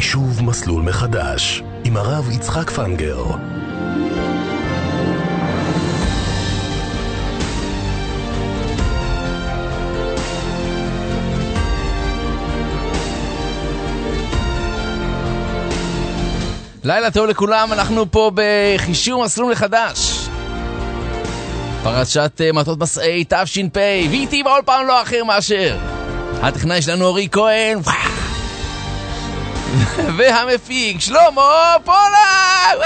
חישוב מסלול מחדש עם הרב יצחק פנגר. לילה טוב לכולם, אנחנו פה בחישוב מסלול מחדש, פרשת מטות מסעי תש"פ, ואיתי בעול פעם לא אחר מאשר הטכנאי שלנו אורי כהן והמפיק שלמה פולק.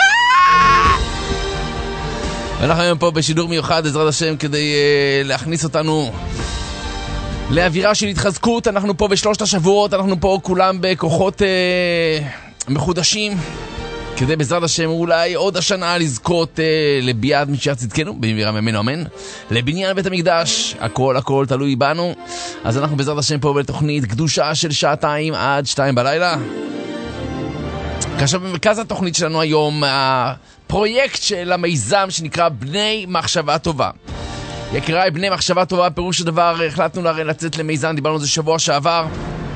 ואנחנו היום פה בשידור מיוחד בעזרת השם כדי להכניס אותנו לאווירה של התחזקות. אנחנו פה בשלושת השבועות, אנחנו פה כולם בכוחות מחודשים כדי בעזרת השם אולי עוד השנה לזכות לביאת משיח צדקנו במהרה ממנו אמן, לבניין בית המקדש. הכל תלוי בנו. אז אנחנו בעזרת השם פה בתוכנית קדושה של 2:00 עד 2:00 בלילה. כאשר במרכז התוכנית שלנו היום הפרויקט של המיזם שנקרא בני מחשבה טובה. יקיריי, בני מחשבה טובה פירוש הדבר, החלטנו לצאת למיזם, דיברנו על זה שבוע שעבר,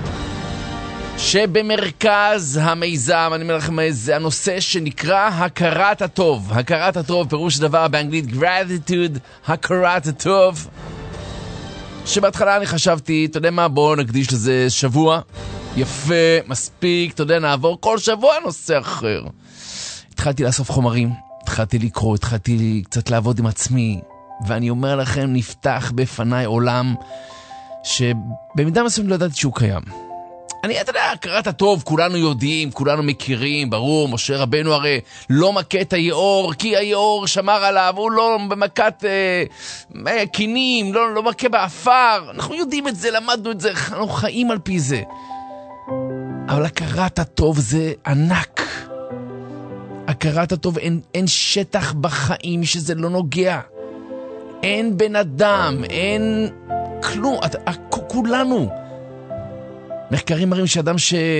שבמרכז המיזם, אני אומר לכם, זה הנושא שנקרא הכרת הטוב. הכרת הטוב, פירוש דבר באנגלית gratitude, הכרת הטוב. שבהתחלה אני חשבתי, אתה יודע מה, בואו נקדיש לזה שבוע. יפה, מספיק, אתה יודע, נעבור כל שבוע נושא אחר. התחלתי לאסוף חומרים, התחלתי לקרוא, התחלתי קצת לעבוד עם עצמי, ואני אומר לכם, נפתח בפניי עולם שבמידה מסוימת לא ידעתי שהוא קיים. אתה יודע, הכרת הטוב, כולנו יודעים, כולנו מכירים, ברור, משה רבנו הרי לא מכה את היאור, כי היאור שמר עליו, הוא לא במכת קינים, לא מכה באפר. אנחנו יודעים את זה, למדנו את זה, אנחנו חיים על פי זה. אבל הכרת הטוב זה ענק. הכרת הטוב, אין שטח בחיים שזה לא נוגע. אין בן אדם, אין כלום, כולנו. מחקרים מראים שאדם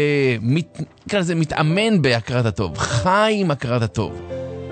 מתאמן בהכרת הטוב, חי עם הכרת הטוב.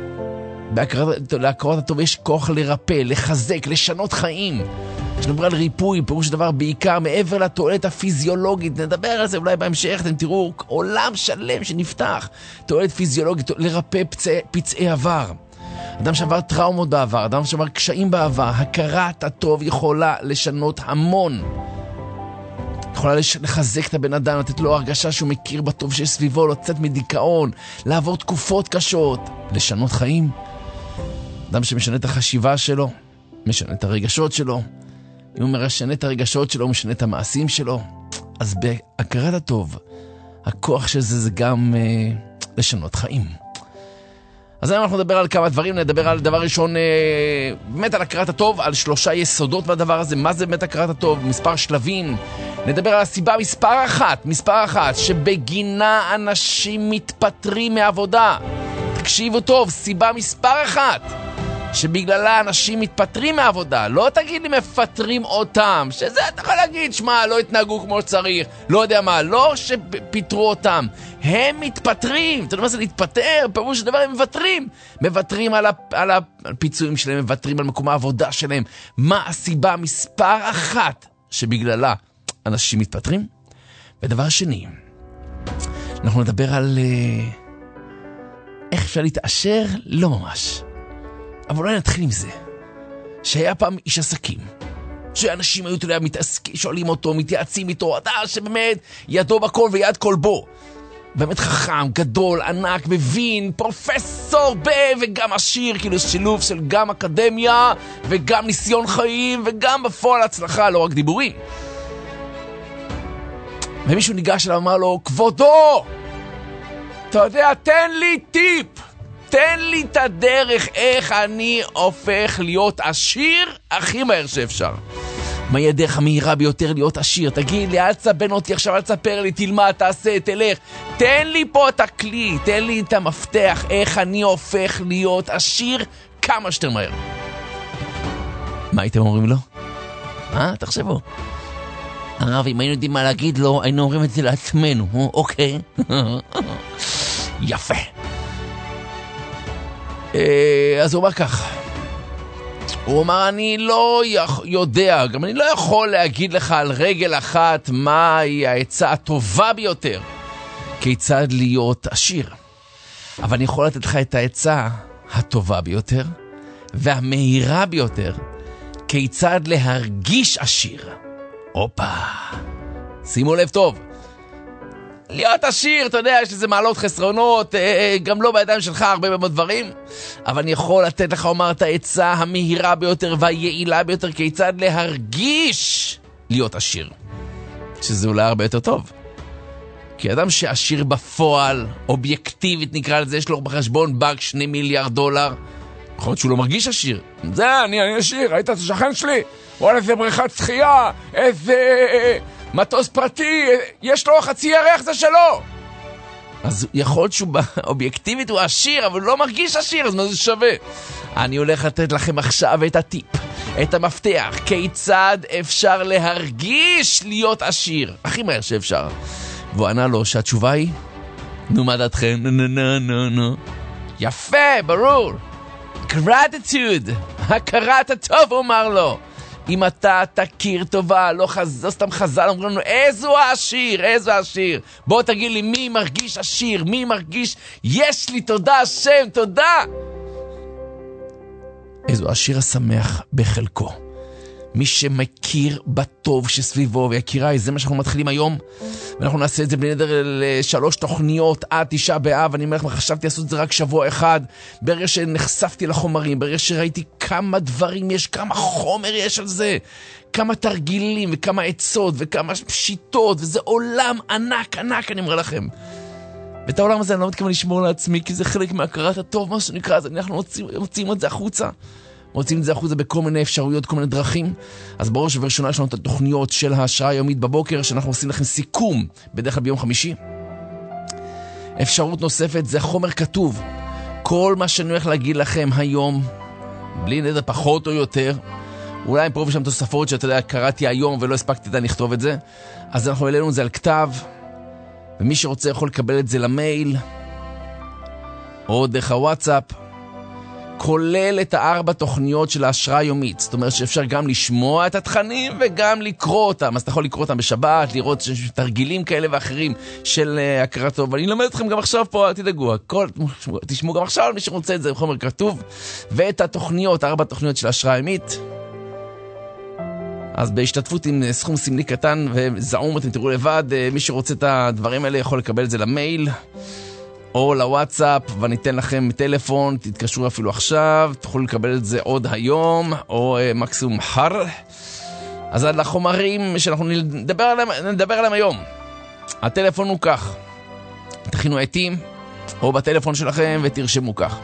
להכרת הטוב יש כוח לרפא, לחזק, לשנות חיים. כשנדבר על ריפוי, פירוש דבר בעיקר מעבר לתועלת הפיזיולוגית, נדבר על זה אולי בהמשך, אתם תראו עולם שלם שנפתח, תועלת פיזיולוגית, לרפא פצעי עבר. אדם שעבר טראומות בעבר, אדם שעבר קשיים בעבר, הכרת הטוב יכולה לשנות המון. יכולה לחזק את הבן אדם, לתת לו הרגשה שהוא מכיר בטוב שיש סביבו, לצאת מדיכאון, לעבור תקופות קשות, לשנות חיים. אדם שמשנה את החשיבה שלו, משנה את הרגשות שלו. אם הוא משנה את הרגשות שלו, הוא משנה את המעשים שלו. אז בהכרת הטוב, הכוח של זה גם לשנות חיים. אז היום אנחנו נדבר על כמה דברים, נדבר על דבר ראשון, באמת על הכרת הטוב, על 3 יסודות בדבר הזה, מה זה באמת הכרת הטוב, מספר שלבים. נדבר על הסיבה מספר אחת, שבגינה אנשים מתפטרים מעבודה. תקשיבו טוב, סיבה מספר 1, שבגללה אנשים מתפטרים מעבודה. לא תגיד לי מפטרים אותם, שזה אתה יכול להגיד, שמה, לא התנהגו כמו שצריך, לא יודע מה, לא שפיטרו אותם, הם מתפטרים. אתה יודע מה זה להתפטר? פירוש דבר הם מוותרים על הפיצויים שלהם, מוותרים על מקום העבודה שלהם. מה הסיבה מספר 1 שבגללה אנשים מתפטרים? ודבר שני, אנחנו נדבר על איך אפשר להתעשר, לא ממש, אבל אולי נתחיל עם זה שהיה פעם איש עסקים, שאנשים היו שואלים אותו, מתייעצים איתו, אתה שבאמת ידו בכל ויד כל בו, באמת חכם, גדול, ענק, מבין, פרופסור וגם עשיר, כאילו שילוב של גם אקדמיה וגם ניסיון חיים וגם בפועל הצלחה, לא רק דיבורים. ומישהו ניגש אליו ואמר לו, כבודו, אתה יודע, תן לי טיפ, תן לי את הדרך איך אני הופך להיות עשיר הכי מהר שאפשר. מהי הדרך המהירה ביותר להיות עשיר? תגיד לי, אל תסבן אותי עכשיו, אל תספר לי, תלמד, תעשה, תלך. תן לי פה את הכלי, תן לי את המפתח, איך אני הופך להיות עשיר כמה שיותר מהר. מה הייתם אומרים לו? תחשבו. הרב, אם היינו יודעים מה להגיד לו, היינו אומרים את זה לעצמנו, אוקיי? יפה. אז הוא אומר כך, הוא אמר, אני לא יודע, גם אני לא יכול להגיד לך על רגל אחת מהי העצה הטובה ביותר כיצד להיות עשיר. אבל אני יכול לתת לך את העצה הטובה ביותר והמהירה ביותר, כיצד להרגיש עשיר. אופה, שימו לב טוב. להיות עשיר, אתה יודע, יש לזה מעלות חסרונות, גם לא בידיים שלך הרבה מאוד דברים, אבל אני יכול לתת לך, אומר, את העצה המהירה ביותר והיעילה ביותר, כיצד להרגיש להיות עשיר. שזה אולי הרבה יותר טוב. כי אדם שעשיר בפועל, אובייקטיבית נקרא לזה, יש לו בחשבון בנק 2 מיליארד דולר, יכול להיות שהוא לא מרגיש עשיר. זה, אני עשיר, ראית את השכן שלי? וואלה, איזה בריכת שחייה, איזה מטוס פרטי, יש לו חצי ירח, זה שלו. אז יכול להיות שהוא באובייקטיבית הוא עשיר, אבל הוא לא מרגיש עשיר, אז מה זה שווה? אני הולך לתת לכם עכשיו את הטיפ, את המפתח, כיצד אפשר להרגיש להיות עשיר, הכי מהר שאפשר. והוא ענה לו שהתשובה היא, נו מה דעתכם? נו. יפה, ברור. gratitude, הכרת הטוב, הוא אמר לו. אם אתה תכיר טובה, לא סתם חז"ל, אומרים לנו, איזו העשיר. בוא תגיד לי, מי מרגיש עשיר? מי מרגיש, יש לי תודה השם, תודה. איזו העשיר השמח בחלקו. מי שמכיר בטוב שסביבו, ויקיריי, זה מה שאנחנו מתחילים היום, ואנחנו נעשה את זה בלי נדר ל3 תוכניות עד 9 באב. אני אומר לכם, חשבתי לעשות את זה רק שבוע אחד, ברגע שנחשפתי לחומרים, ברגע שראיתי כמה דברים יש, כמה חומר יש על זה, כמה תרגילים וכמה עצות וכמה שיטות, וזה עולם ענק, אני אומר לכם. ואת העולם הזה אני לא מתכוון לשמור לעצמי, כי זה חלק מהכרת הטוב, מה שנקרא, אז אנחנו מוצאים את זה החוצה. מוצאים את זה החוצה בכל מיני אפשרויות, כל מיני דרכים. אז בראש ובראשונה יש לנו את התוכניות של ההשראה היומית בבוקר, שאנחנו עושים לכם סיכום, בדרך כלל ביום חמישי. אפשרות נוספת זה חומר כתוב. כל מה שאני הולך להגיד לכם היום, בלי נדע פחות או יותר, אולי פה ושם תוספות שאתה יודע, קראתי היום ולא הספקתי לכתוב את זה, אז אנחנו העלינו את זה על כתב, ומי שרוצה יכול לקבל את זה למייל, או דרך הוואטסאפ, כולל את 4 תוכניות של ההשראה היומית. זאת אומרת שאפשר גם לשמוע את התכנים וגם לקרוא אותם. אז אתה יכול לקרוא אותם בשבת, לראות תרגילים כאלה ואחרים של הכרת טוב. ואני אלמד אתכם גם עכשיו פה, אל תדאגו. תשמעו גם עכשיו, מי שרוצה את זה בחומר כתוב. ואת התוכניות, 4 תוכניות של ההשראה היומית. אז בהשתתפות עם סכום סמלי קטן וזעום, אתם תראו לבד. מי שרוצה את הדברים האלה יכול לקבל את זה למייל. או לוואטסאפ, ואני אתן לכם טלפון, תתקשרו אפילו עכשיו, תוכלו לקבל את זה עוד היום, או מקסימום מחר. אז על החומרים שאנחנו נדבר עליהם היום. הטלפון הוא כך, תכינו עתים, או בטלפון שלכם ותרשמו כך,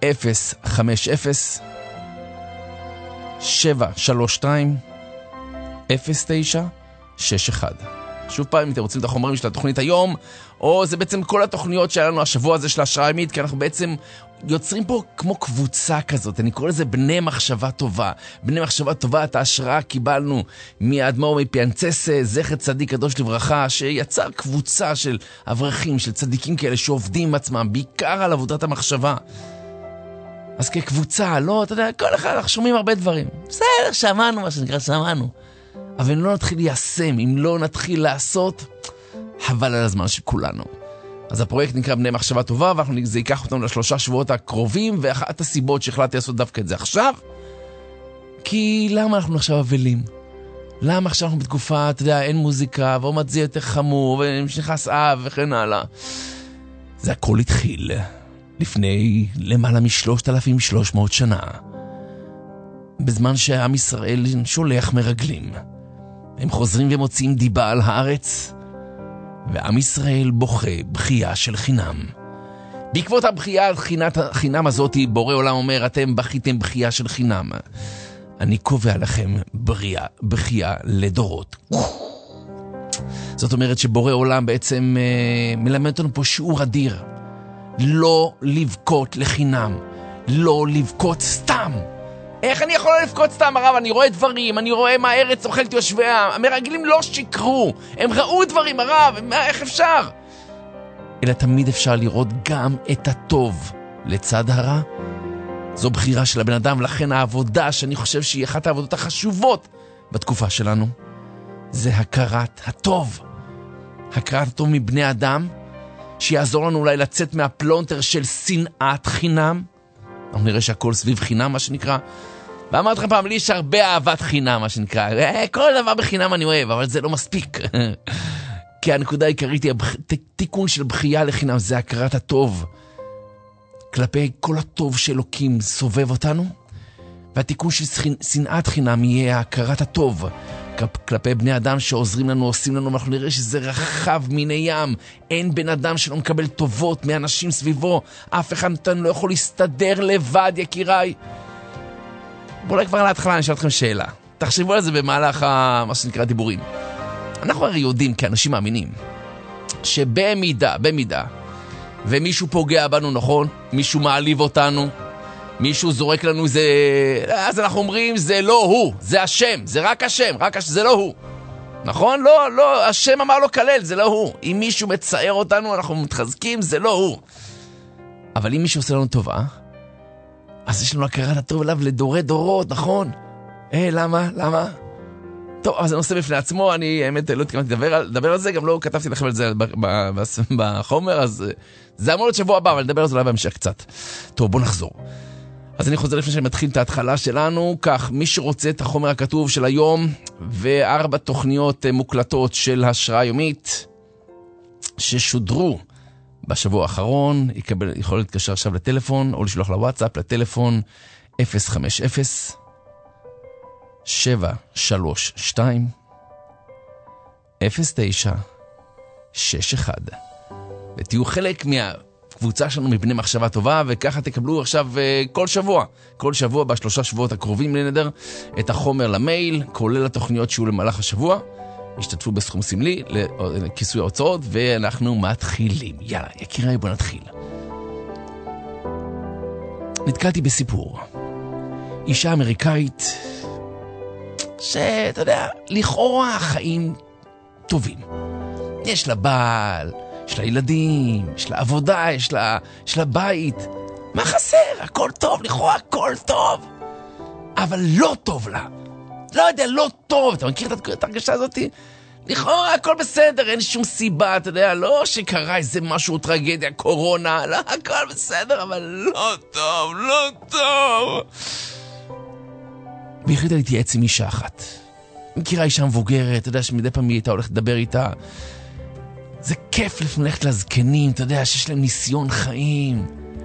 050-732-0961. שוב פעם, אם אתם רוצים את החומרים של התוכנית היום, או זה בעצם כל התוכניות שלנו השבוע הזה של ההשראה היומית, כי אנחנו בעצם יוצרים פה כמו קבוצה כזאת, אני קורא לזה בני מחשבה טובה. בני מחשבה טובה, את ההשראה קיבלנו מאדמו"ר מפיאנצסה, זכר צדיק קדוש לברכה, שיצר קבוצה של אברכים, של צדיקים כאלה שעובדים עם עצמם, בעיקר על עבודת המחשבה. אז כקבוצה, לא, אתה יודע, כל אחד, אנחנו שומעים הרבה דברים. בסדר, שמענו מה שנקרא, שמענו. אבל אם לא נתחיל ליישם, אם לא נתחיל לעשות, חבל על הזמן של כולנו. אז הפרויקט נקרא בני מחשבה טובה, וזה ייקח אותנו ל3 שבועות הקרובים, ואחת הסיבות שהחלטתי לעשות דווקא את זה עכשיו, כי למה אנחנו עכשיו אבלים? למה עכשיו אנחנו בתקופה, אתה יודע, אין מוזיקה, ועומד זה יותר חמור, ונכנס אב וכן הלאה. זה הכל התחיל לפני למעלה מ-3,300 שנה. בזמן שעם ישראל שולח מרגלים. הם חוזרים ומוצאים דיבה על הארץ, ועם ישראל בוכה בחייה של חינם. בעקבות הבחייה, חינם הזאת, בורא עולם אומר, אתם בכיתם בחייה של חינם. אני קובע לכם בחייה לדורות. זאת אומרת שבורא עולם בעצם מלמד אותנו פה שיעור אדיר. לא לבכות לחינם. לא לבכות סתם. איך אני יכול לבכות סתם, הרב? אני רואה דברים, אני רואה מה הארץ אוכלת יושביה. המרגלים לא שיקרו, הם ראו דברים, הרב, איך אפשר? אלא תמיד אפשר לראות גם את הטוב לצד הרע. זו בחירה של הבן אדם, לכן העבודה שאני חושב שהיא אחת העבודות החשובות בתקופה שלנו, זה הכרת הטוב. הכרת הטוב מבני אדם, שיעזור לנו אולי לצאת מהפלונטר של שנאת חינם. אנחנו נראה שהכל סביב חינם, מה שנקרא. ואמרתי לכם פעם, לי יש הרבה אהבת חינם, מה שנקרא. כל דבר בחינם אני אוהב, אבל זה לא מספיק. כי הנקודה העיקרית היא תיקון של בחייה לחינם, זה הכרת הטוב. כלפי כל הטוב שאלוקים סובב אותנו, והתיקון של שנאת חינם יהיה הכרת הטוב. כלפי בני אדם שעוזרים לנו, עושים לנו, ואנחנו נראה שזה רחב מיני ים. אין בן אדם שלא מקבל טובות מאנשים סביבו. אף אחד מאיתנו לא יכול להסתדר לבד, יקיריי. בואו כבר להתחלה, אני אשאל אתכם שאלה. תחשבו על זה במהלך מה שנקרא דיבורים. אנחנו הרי יודעים כאנשים מאמינים, שבמידה, ומישהו פוגע בנו, נכון? מישהו מעליב אותנו, מישהו זורק לנו זה, אז אנחנו אומרים, זה לא הוא, זה השם, זה רק השם, זה לא הוא. נכון? לא, השם אמר לו כלל, זה לא הוא. אם מישהו מצער אותנו, אנחנו מתחזקים, זה לא הוא. אבל אם מישהו עושה לנו טובה, אז יש לנו הכרת הטוב אליו לדורי דורות, נכון? למה? טוב, אז זה נושא בפני עצמו, אני האמת לא התכוונתי לדבר על זה, גם לא כתבתי לכם על זה בחומר, אז זה אמור להיות שבוע הבא, אבל נדבר על זה אולי בהמשך קצת. טוב, בוא נחזור. אז אני חוזר לפני שמתחיל את ההתחלה שלנו, כך, מי שרוצה את החומר הכתוב של היום, ו4 תוכניות מוקלטות של השראה יומית, ששודרו בשבוע האחרון, יכול להתקשר עכשיו לטלפון, או לשלוח לוואטסאפ, לטלפון 050-732-0961, ותהיו חלק מהקבוצה שלנו מבני מחשבה טובה, וככה תקבלו עכשיו כל שבוע ב3 שבועות הקרובים לנדר, את החומר למייל, כולל התוכניות שיהיו למהלך השבוע, השתתפו בסכום סמלי לכיסוי ההוצאות, ואנחנו מתחילים. יאללה, יקיריי, בוא נתחיל. נתקלתי בסיפור. אישה אמריקאית, שאתה יודע, לכאורה החיים טובים. יש לה בעל, יש לה ילדים, יש לה עבודה, יש לה בית. מה חסר? הכל טוב, לכאורה הכל טוב. אבל לא טוב לה. לא יודע, לא טוב. אתה מכיר את הרגשה הזאת? לכאורה הכל בסדר, אין שום סיבה, אתה יודע, לא שקרה איזה משהו, טרגדיה, קורונה, לא, הכל בסדר, אבל לא טוב, לא טוב. והחליטה להתייעץ עם אישה אחת. מכירה אישה מבוגרת, אתה יודע שמדי פעם היא הייתה הולכת לדבר איתה. זה כיף ללכת לזקנים, אתה יודע, שיש להם ניסיון חיים.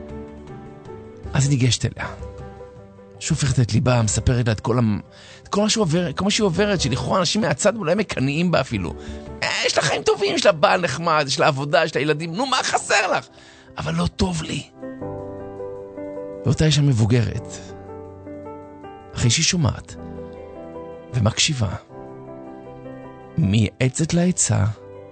אז היא ניגשת אליה. שופכת את ליבה, מספרת לה את כל מה שהיא עוברת, שלכאורה אנשים מהצד אולי מקנאים בה אפילו. יש לה חיים טובים, יש לה בעל נחמד, יש לה עבודה, יש לה ילדים, נו, מה חסר לך? אבל לא טוב לי. ואותה אישה מבוגרת, אחרי שהיא שומעת ומקשיבה, מייעצת לה עצה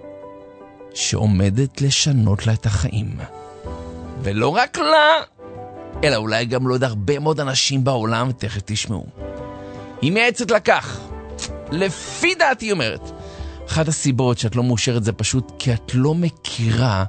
שעומדת לשנות לה את החיים. ולא רק לה, אלא אולי גם לא עוד הרבה מאוד אנשים בעולם, ותכף תשמעו. היא מייעצת לקח. לפי דעתי אומרת, אחת הסיבות שאת לא מאושרת זה פשוט כי את לא מכירה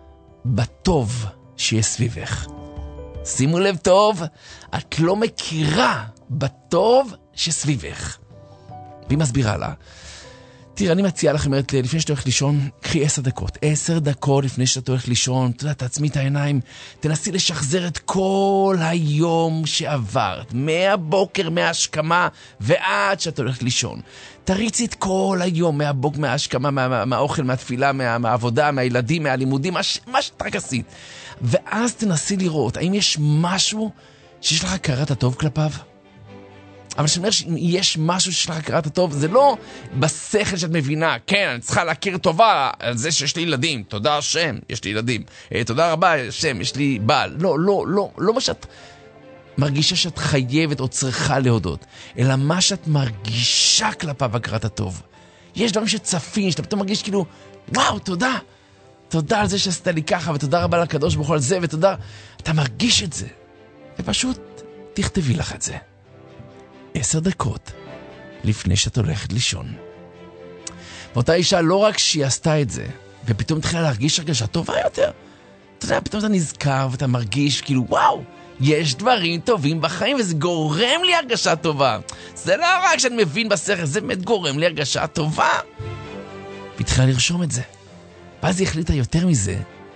בטוב שיש סביבך. שימו לב טוב, את לא מכירה בטוב שסביבך. והיא מסבירה לה, תראה, אני מציעה לכם, לפני שאתה הולך לישון, קחי 10 דקות. 10 דקות לפני שאתה הולך לישון, תעצמי את העיניים, תנסי לשחזר את כל היום שעברת, מהבוקר, מההשכמה, ועד שאתה הולך לישון. תריצי את כל היום, מהבוקר, מההשכמה, מהאוכל, מהתפילה, מהעבודה, מהילדים, מהלימודים, מה שאתה רק עשית. ואז תנסי לראות, האם יש משהו שיש לך הכרת הטוב כלפיו? אבל שאני אומר שאם יש משהו שיש לך הכרת הטוב, זה לא בשכל שאת מבינה, כן, אני צריכה להכיר טובה על זה שיש לי ילדים, תודה השם, יש לי ילדים, תודה רבה השם, יש לי בעל. לא מה שאת מרגישה שאת חייבת או צריכה להודות, אלא מה שאת מרגישה כלפיו הכרת הטוב. יש דברים שצפים, שאתה פתאום מרגיש כאילו, וואו, תודה על זה שעשית לי ככה, ותודה רבה לקדוש ברוך הוא על זה, ותודה, אתה מרגיש את זה. ופשוט תכתבי לך את זה. 10 דקות לפני שאת הולכת לישון. ואותה אישה, לא רק שהיא עשתה את זה, ופתאום התחילה להרגיש הרגשה טובה יותר. אתה יודע, פתאום אתה נזכר ואתה מרגיש כאילו, וואו, יש דברים טובים בחיים, וזה גורם לי הרגשה טובה. זה לא רק שאני מבין בשכל, זה באמת גורם לי הרגשה טובה. והתחילה לרשום את זה. ואז היא החליטה יותר מזה,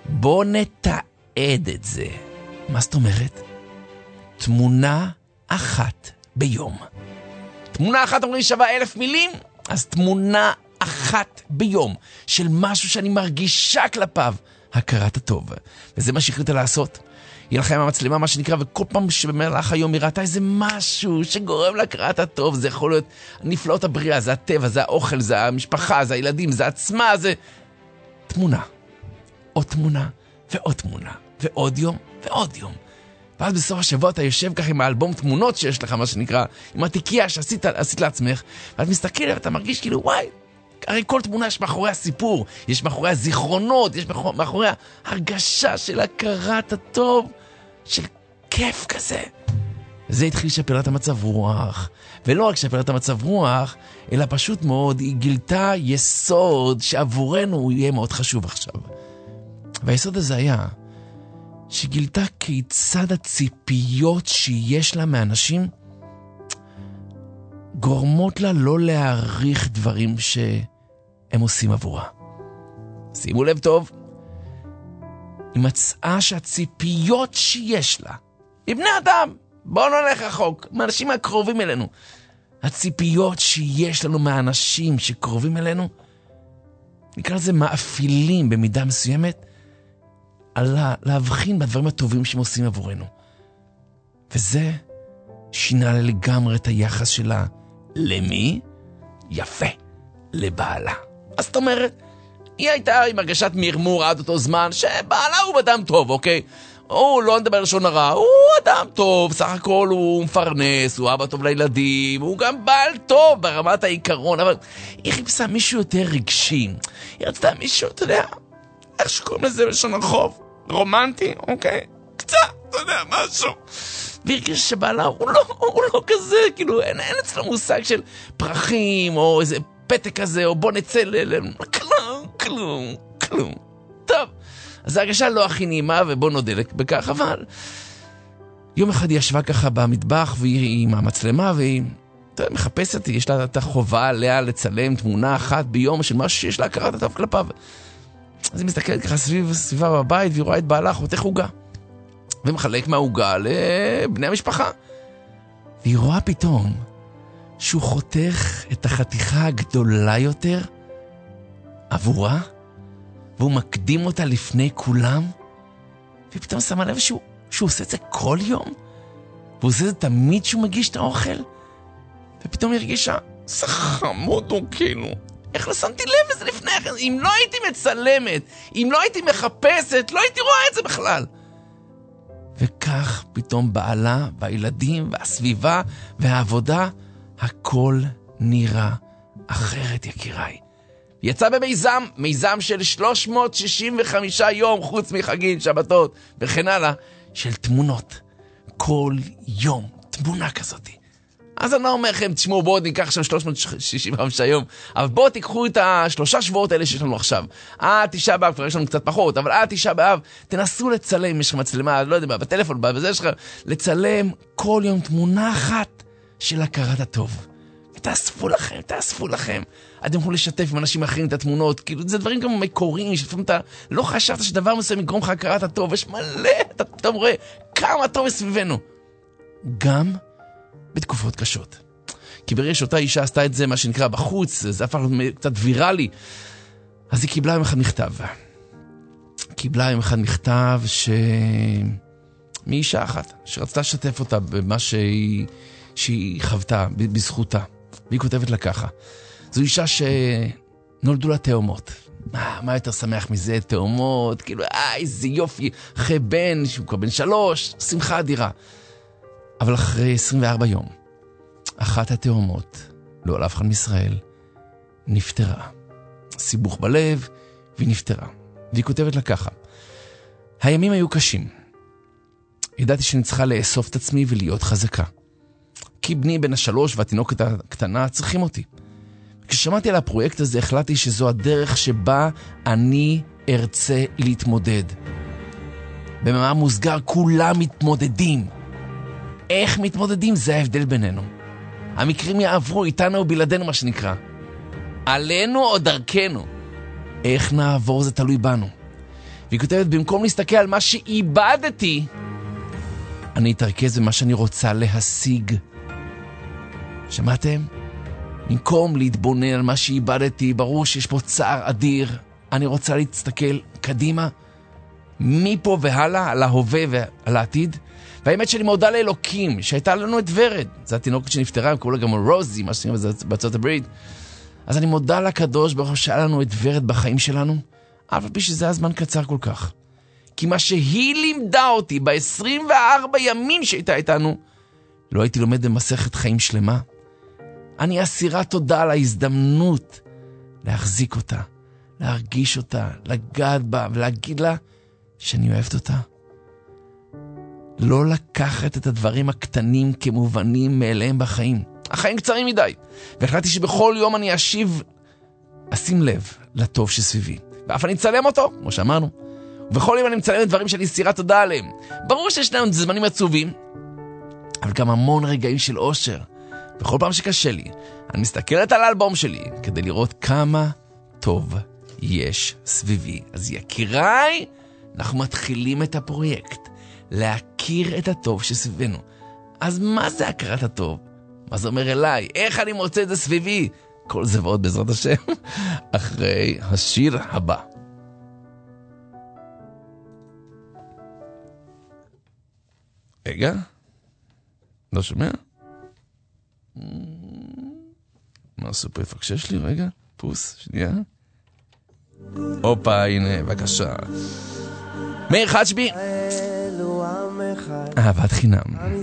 בוא נתעד את זה. מה זאת אומרת? תמונה אחת ביום. תמונה אחת אומרים שווה 1,000 מילים? אז תמונה אחת ביום של משהו שאני מרגישה כלפיו, הכרת הטוב. וזה מה שהחליטה לעשות. יהיה לכם המצלמה, מה שנקרא, וכל פעם שבמהלך היום היא ראתה איזה משהו שגורם להכרת הטוב. זה יכול להיות נפלאות הבריאה, זה הטבע, זה האוכל, זה המשפחה, זה הילדים, זה עצמה, זה תמונה. עוד תמונה, ועוד תמונה, ועוד יום, ועוד יום. ואז בסוף השבוע אתה יושב ככה עם האלבום תמונות שיש לך, מה שנקרא, עם התיקייה שעשית לעצמך, ואת מסתכל ואתה מרגיש כאילו, וואי, הרי כל תמונה יש מאחורי הסיפור, יש מאחורי הזיכרונות, יש מאחורי ההרגשה של הכרת הטוב, של כיף כזה. זה התחיל לשפר את המצב רוח, ולא רק לשפר את המצב רוח, אלא פשוט מאוד היא גילתה יסוד שעבורנו הוא יהיה מאוד חשוב עכשיו. והיסוד הזה היה שגילתה כיצד הציפיות שיש לה מאנשים גורמות לה לא להעריך דברים שהם עושים עבורה. שימו לב טוב, היא מצאה שהציפיות שיש לה, מבני אדם, בואו לא נלך רחוק, מאנשים הקרובים אלינו, הציפיות שיש לנו מהאנשים שקרובים אלינו, נקרא לזה מאפילים במידה מסוימת, על להבחין בדברים הטובים שהם עושים עבורנו. וזה שינה לה לגמרי את היחס שלה. למי? יפה. לבעלה. אז זאת אומרת, היא הייתה עם הרגשת מרמור עד אותו זמן, שבעלה הוא אדם טוב, אוקיי? הוא לא נדבר לשון הרע, הוא אדם טוב, סך הכל הוא מפרנס, הוא אבא טוב לילדים, הוא גם בעל טוב ברמת העיקרון, אבל היא חיפשה מישהו יותר רגשי. היא רצתה מישהו, אתה יודע, איך שקוראים לזה בלשון הרחוב? רומנטי, אוקיי? קצת, אתה יודע, משהו. והרגיש שבעלה הוא לא כזה, כאילו אין אצלו מושג של פרחים, או איזה פתק כזה, או בוא נצא כלום. טוב, אז ההרגשה לא הכי נעימה, ובוא נודה בכך, אבל יום אחד היא ישבה ככה במטבח, והיא עם המצלמה, והיא מחפשת, יש לה את החובה עליה לצלם תמונה אחת ביום של משהו שיש לה הכרת הטוב כלפיו. אז היא מסתכלת ככה סביבה בבית, והיא רואה את בעלה חותך עוגה. ומחלק מהעוגה לבני המשפחה. והיא רואה פתאום שהוא חותך את החתיכה הגדולה יותר עבורה, והוא מקדים אותה לפני כולם, ופתאום שמה לב שהוא עושה את זה כל יום, והוא עושה את זה תמיד שהוא מגיש את האוכל, ופתאום היא הרגישה, סחמוד הוא כאילו, איך לא שמתי לב לזה לפני כן? אם לא הייתי מצלמת, אם לא הייתי מחפשת, לא הייתי רואה את זה בכלל. וכך פתאום בעלה והילדים והסביבה והעבודה, הכל נראה אחרת, יקיריי. יצא מיזם של 365 יום, חוץ מחגים, שבתות וכן הלאה, של תמונות. כל יום תמונה כזאת. אז אני לא אומר לכם, תשמעו, בואו ניקח שם 365 יום, אבל בואו תיקחו את השלושה שבועות האלה שיש לנו עכשיו. תשעה באב, כבר יש לנו קצת פחות, אבל תשעה באב, תנסו לצלם, יש לכם מצלמה, לא יודע, בטלפון, בזה שלכם, לצלם כל יום תמונה אחת של הכרת הטוב. תאספו לכם. אתם יכולים לשתף עם אנשים אחרים את התמונות, כאילו זה דברים גם מקוריים, שלפעמים אתה לא חשבת שדבר מסוים יגרום לך הכרת הטוב, יש מלא, אתה רואה כמה טוב מסביבנו. גם בתקופות קשות. כי ברגע שאותה אישה עשתה את זה, מה שנקרא בחוץ, זה הפך קצת ויראלי, אז היא קיבלה יום אחד מכתב. מאישה אחת, שרצתה לשתף אותה במה שהיא חוותה, בזכותה. והיא כותבת לה ככה. זו אישה שנולדו לה תאומות. מה יותר שמח מזה? תאומות, כאילו, איזה יופי, אחרי בן, שהוא כבר בן 3, שמחה אדירה. אבל אחרי 24 יום, אחת התאומות, לא על אף אחד מישראל, נפטרה. סיבוך בלב, והיא נפטרה. והיא כותבת לה ככה. הימים היו קשים. ידעתי שאני צריכה לאסוף את עצמי ולהיות חזקה. כי בני בן 3 והתינוקת הקטנה צריכים אותי. כששמעתי על הפרויקט הזה, החלטתי שזו הדרך שבה אני ארצה להתמודד. במאמר מוסגר, כולם מתמודדים. איך מתמודדים? זה ההבדל בינינו. המקרים יעברו איתנו או בלעדינו, מה שנקרא. עלינו או דרכנו. איך נעבור זה תלוי בנו. והיא כותבת, במקום להסתכל על מה שאיבדתי, אני אתרכז במה שאני רוצה להשיג. שמעתם? במקום להתבונן על מה שאיבדתי, ברור שיש פה צער אדיר. אני רוצה להסתכל קדימה, מפה והלאה, על ההווה ועל העתיד. והאמת שאני מודה לאלוקים, שהייתה לנו את ורד. זו התינוקת שנפטרה, הם קראו לה גם רוזי, מה שנראה בארצות הברית. אז אני מודה לקדוש ברוך הוא שהיה לנו את ורד בחיים שלנו, אף על פי שזה הזמן קצר כל כך. כי מה שהיא לימדה אותי ב-24 ימים שהייתה איתנו, לא הייתי לומד במסכת חיים שלמה. אני אסירה תודה על ההזדמנות להחזיק אותה, להרגיש אותה, לגעת בה ולהגיד לה שאני אוהבת אותה. לא לקחת את הדברים הקטנים כמובנים מאליהם בחיים. החיים קצרים מדי. והחלטתי שבכל יום אני אשים לב לטוב שסביבי. ואף אני אצלם אותו, כמו שאמרנו. ובכל יום אני מצלם את דברים שאני אסירה תודה עליהם. ברור שיש לנו זמנים עצובים, אבל גם המון רגעים של אושר. בכל פעם שקשה לי, אני מסתכלת על האלבום שלי, כדי לראות כמה טוב יש סביבי. אז יקיריי, אנחנו מתחילים את הפרויקט. להכיר את הטוב שסביבנו. אז מה זה הכרת הטוב? מה זה אומר אליי? איך אני מוצא את זה סביבי? כל זה ועוד בעזרת השם, אחרי השיר הבא. רגע, לא שומע? מה הסופר יפקשש לי? רגע, פוס, שנייה. הופה, הנה, בבקשה. מאיר חדשבי, אהבת חינם.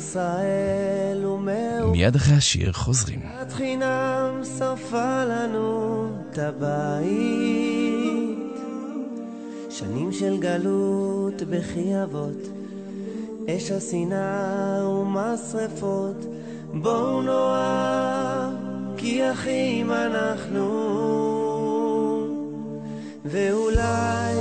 מיד אחרי השיר חוזרים. אהבת חינם שרפה לנו את הבית, שנים של גלות בכי אבות, אש השנאה ומשרפות. בואו נאהב כי אחים אנחנו, ואולי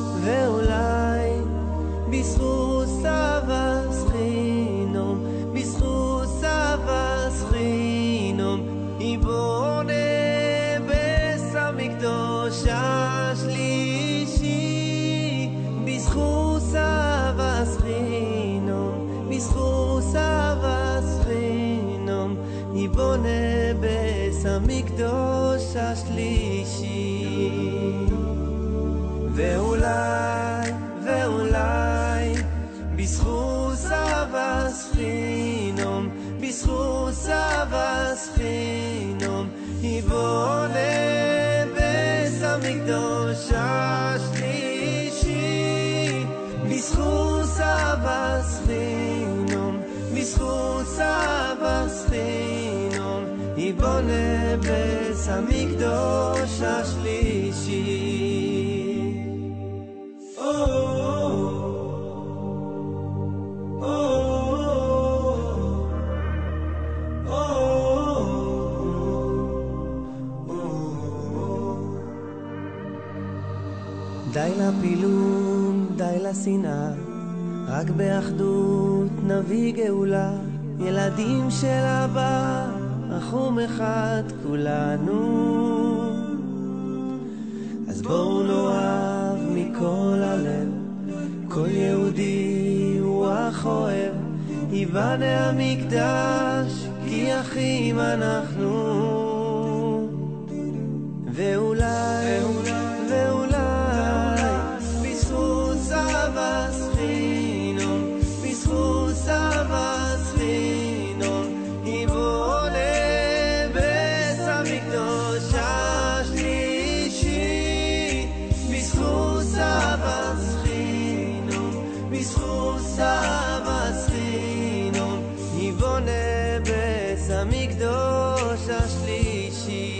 בזכות סבס חינום, בזכות סבס חינום, יבונה בית המקדוש השלישי. בזכות סבס חינום, בזכות סבס חינום, יבונה בית המקדוש השלישי. ואולי בזכות סבס חינום, בזכות סבס חינום, יבונה בית המקדוש השלישי. בזכות סבס חינום, בזכות סבס חינום, יבונה בית המקדוש השלישי. די לפילוג, די לשנאה, רק באחדות נביא גאולה. ילדים של אבא, אחום אחד כולנו. אז בואו נאהב מכל הלב, כל יהודי הוא אח אוהב. יבנה המקדש כי אחים אנחנו. ואולי בזכות סבס חינום, בזכות סבס חינום, יבונה בית המקדוש השלישי. בזכות סבס חינום, בזכות סבס חינום, יבונה בית המקדוש השלישי.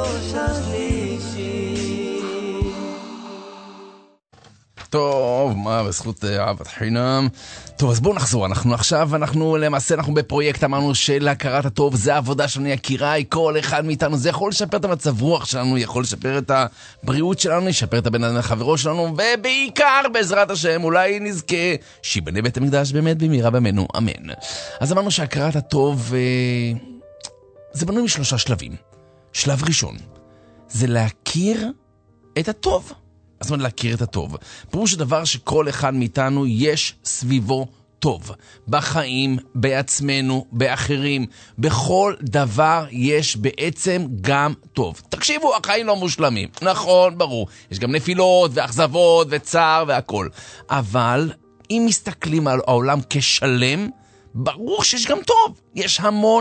טוב, מה אהבה בזכות אהבת חינם. טוב, אז בואו נחזור. אנחנו למעשה בפרויקט, אמרנו של הכרת הטוב, זה העבודה שלנו, יקיריי, כל אחד מאיתנו, זה יכול לשפר את המצב רוח שלנו, יכול לשפר את הבריאות שלנו, לשפר את הבן אדם החברו שלנו, ובעיקר בעזרת השם, אולי נזכה שיבנה בית המקדש באמת במהרה בימינו, אמן. אז אמרנו שהכרת הטוב, זה בנוי משלושה שלבים. שלב ראשון, זה להכיר את הטוב. זאת אומרת, להכיר את הטוב. פירוש הדבר שכל אחד מאיתנו יש סביבו טוב. בחיים, בעצמנו, באחרים, בכל דבר יש בעצם גם טוב. תקשיבו, החיים לא מושלמים. נכון, ברור. יש גם נפילות ואכזבות וצער והכל. אבל אם מסתכלים על העולם כשלם, ברור שיש גם טוב. יש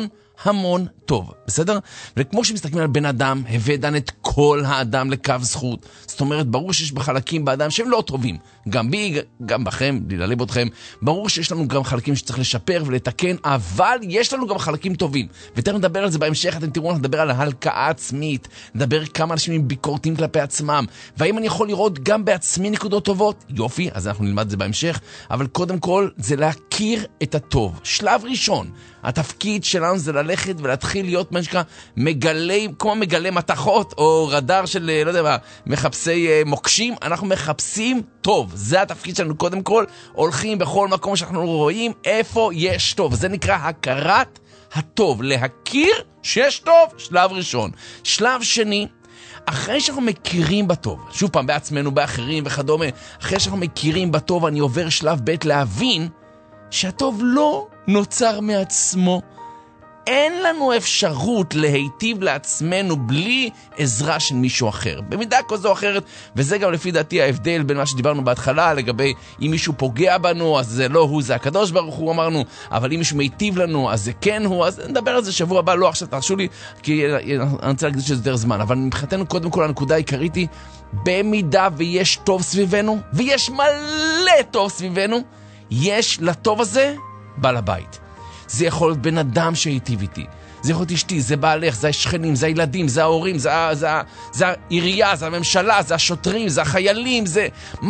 המון טוב, בסדר? וכמו שמסתכלים על בן אדם, הבא דן את כל האדם לקו זכות. זאת אומרת, ברור שיש בחלקים באדם שהם לא טובים. גם בי, גם בכם, ללב אתכם. ברור שיש לנו גם חלקים שצריך לשפר ולתקן, אבל יש לנו גם חלקים טובים. ותכף נדבר על זה בהמשך, אתם תראו, נדבר על ההלקאה עצמית, נדבר כמה אנשים הם ביקורתיים כלפי עצמם, והאם אני יכול לראות גם בעצמי נקודות טובות? יופי, אז אנחנו נלמד את זה בהמשך, אבל קודם כל זה להכיר את הטוב. שלב ראשון, התפקיד שלנו זה ללכת ולהתחיל להיות משקע מגלי, כמו מגלי מתחות או רדאר של, לא יודע מה, מחפשי מוקשים. אנחנו מחפשים טוב. זה התפקיד שלנו. קודם כל, הולכים בכל מקום שאנחנו רואים איפה יש טוב. זה נקרא הכרת הטוב. להכיר שיש טוב, שלב ראשון. שלב שני, אחרי שאנחנו מכירים בטוב, שוב פעם, בעצמנו, באחרים וכדומה, אחרי שאנחנו מכירים בטוב, אני עובר שלב ב' להבין שהטוב לא נוצר מעצמו. אין לנו אפשרות להיטיב לעצמנו בלי עזרה של מישהו אחר. במידה כזו או אחרת, וזה גם לפי דעתי ההבדל בין מה שדיברנו בהתחלה, לגבי אם מישהו פוגע בנו, אז זה לא הוא, זה הקדוש ברוך הוא, אמרנו, אבל אם מישהו מיטיב לנו, אז זה כן הוא, אז נדבר על זה שבוע הבא, לא עכשיו, תרשו לי, כי אני רוצה להגיד שזה יותר זמן, אבל מבחינתנו קודם כל הנקודה העיקרית היא, במידה ויש טוב סביבנו, ויש מלא טוב סביבנו, יש לטוב הזה בעל הבית. זה יכול להיות בן אדם שהיטיב איתי, זה יכול להיות אשתי, זה בעלך, זה השכנים, זה הילדים, זה ההורים, זה העירייה, זה הממשלה, זה השוטרים, זה החיילים, זה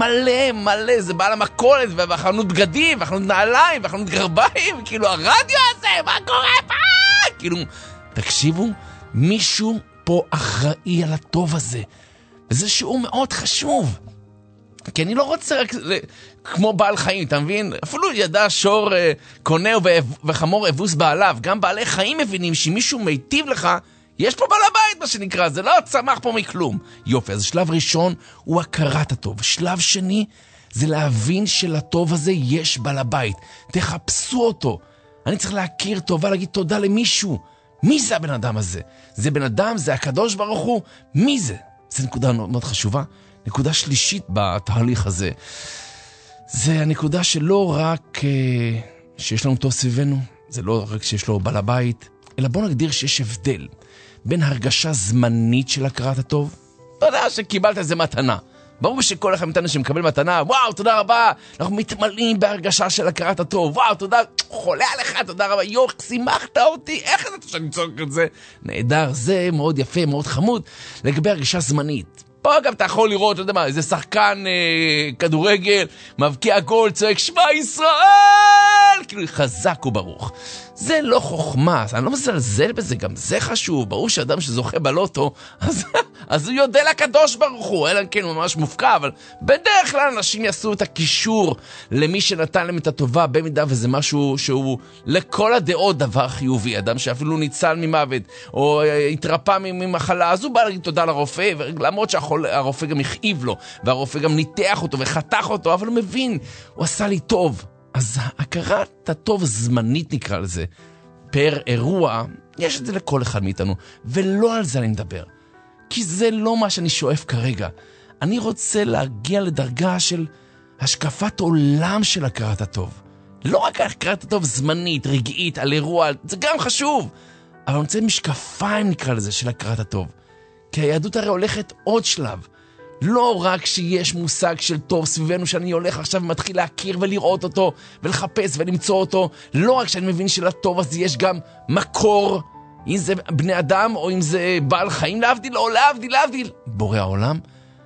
מלא, זה בעל המכולת והחנות בגדים, והחנות נעליים, והחנות גרביים, כאילו הרדיו הזה, מה קורה פה? כאילו, תקשיבו, מישהו פה אחראי על הטוב הזה, וזה שיעור מאוד חשוב. כי אני לא רוצה רק כמו בעל חיים, אתה מבין? אפילו ידע שור קונה וחמור אבוס בעליו. גם בעלי חיים מבינים שמישהו מיטיב לך, יש פה בעל הבית מה שנקרא, זה לא צמח פה מכלום. יופי, אז שלב ראשון הוא הכרת הטוב. שלב שני זה להבין שלטוב הזה יש בעל הבית. תחפשו אותו. אני צריך להכיר טובה, להגיד תודה למישהו. מי זה הבן אדם הזה? זה בן אדם, זה הקדוש ברוך הוא. מי זה? זו נקודה מאוד חשובה. נקודה שלישית בתהליך הזה, זה הנקודה שלא רק שיש לנו טוב סביבנו, זה לא רק שיש לו בעל הבית, אלא בוא נגדיר שיש הבדל בין הרגשה זמנית של הכרת הטוב, אתה יודע שקיבלת איזה מתנה, ברור שכל אחד מאיתנו שמקבל מתנה, וואו, תודה רבה, אנחנו מתמלאים בהרגשה של הכרת הטוב, וואו, תודה, חולה עליך, תודה רבה, יוח, שימחת אותי, איך אתה שאני צועק את זה? נהדר, זה מאוד יפה, מאוד חמוד, לגבי הרגשה זמנית. פה גם אתה יכול לראות, לא יודע מה, איזה שחקן כדורגל, מבקיע גול, צועק שמע ישראל, כאילו חזק וברוך. זה לא חוכמה, אני לא מזלזל בזה, גם זה חשוב, ברור שאדם שזוכה בלוטו, אז הוא יודע לקדוש ברוך הוא, אלא כן הוא ממש מופקע, אבל בדרך כלל אנשים יעשו את הקישור למי שנתן להם את הטובה, במידה וזה משהו שהוא לכל הדעות דבר חיובי, אדם שאפילו ניצל ממוות, או התרפא ממחלה, אז הוא בא להגיד תודה לרופא, למרות שהרופא גם הכאיב לו, והרופא גם ניתח אותו וחתך אותו, אבל הוא מבין, הוא עשה לי טוב. אז הכרת הטוב זמנית נקרא לזה, פר אירוע, יש את זה לכל אחד מאיתנו, ולא על זה אני מדבר. כי זה לא מה שאני שואף כרגע. אני רוצה להגיע לדרגה של השקפת עולם של הכרת הטוב. לא רק הכרת הטוב זמנית, רגעית, על אירוע, זה גם חשוב. אבל אני רוצה משקפיים נקרא לזה של הכרת הטוב. כי היהדות הרי הולכת עוד שלב. לא רק שיש מושג של טוב סביבנו שאני הולך עכשיו ומתחיל להכיר ולראות אותו ולחפש ולמצוא אותו, לא רק שאני מבין שלטוב הזה יש גם מקור, אם זה בני אדם או אם זה בעל חיים להבדיל או להבדיל, בורא העולם,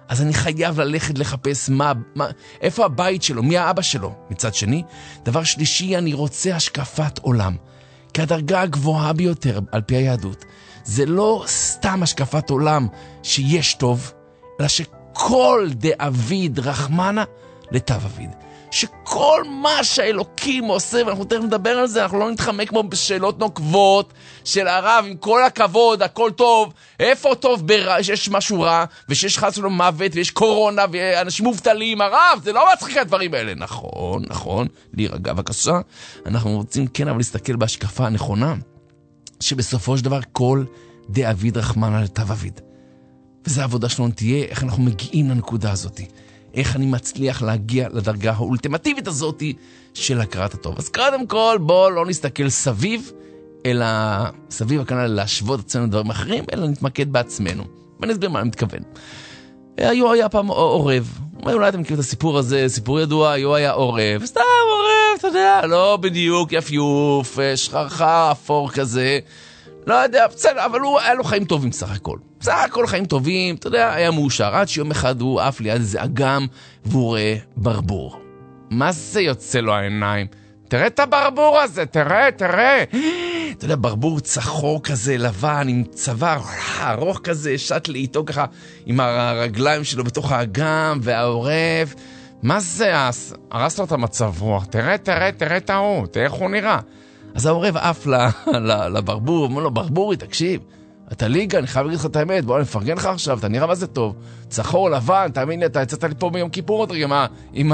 אז אני חייב ללכת לחפש איפה הבית שלו, מי האבא שלו. מצד שני, דבר שלישי, אני רוצה השקפת עולם. כי הדרגה הגבוהה ביותר על פי היהדות, זה לא סתם השקפת עולם שיש טוב, אלא שכל דאביד רחמנה לטב אביד. שכל מה שהאלוקים עושה, ואנחנו תכף נדבר על זה, אנחנו לא נתחמק כמו בשאלות נוקבות של הרב, עם כל הכבוד, הכל טוב, איפה טוב שיש משהו רע, ושיש חס לו מוות, ויש קורונה, ואנשים מובטלים, הרב, זה לא מצחיק הדברים האלה. נכון, נכון, להירגע בבקשה. אנחנו רוצים כן אבל להסתכל בהשקפה הנכונה, שבסופו של דבר כל דאביד רחמנה לטב אביד. וזו העבודה שלנו תהיה, איך אנחנו מגיעים לנקודה הזאת. איך אני מצליח להגיע לדרגה האולטימטיבית הזאת של הכרת הטוב. אז קודם כל, בואו לא נסתכל סביב, אלא סביב הכנ"ל להשוות עצמנו לדברים אחרים, אלא נתמקד בעצמנו. ואני אסביר מה אני מתכוון. היה פעם עורב. אולי אתם מכירים את הסיפור הזה, סיפור ידוע, היה עורב. סתם עורב, אתה יודע, לא בדיוק יפיוף, שחרחה, אפור כזה. לא יודע, בסדר, אבל הוא היה לו חיים טובים סך הכל. בסך הכל חיים טובים, אתה יודע, היה מאושר. עד שיום אחד הוא עף ליד איזה אגם, והוא רואה ברבור. מה זה יוצא לו העיניים? תראה את הברבור הזה, תראה. אתה יודע, ברבור צחור כזה, לבן, עם צוואר ארוך כזה, שט לאיתו ככה, עם הרגליים שלו בתוך האגם, והעורב. מה זה? הרס לו את המצב רוח. תראה את ההוא, תראה איך הוא נראה. אז העורב עף לברבור, אומר לו, ברבורי, תקשיב, אתה ליגה, אני חייב להגיד לך את האמת, בוא נפרגן לך עכשיו, אתה נראה מה זה טוב, צחור, לבן, תאמין לי, אתה יצאת לי פה ביום כיפור עוד רגע, עם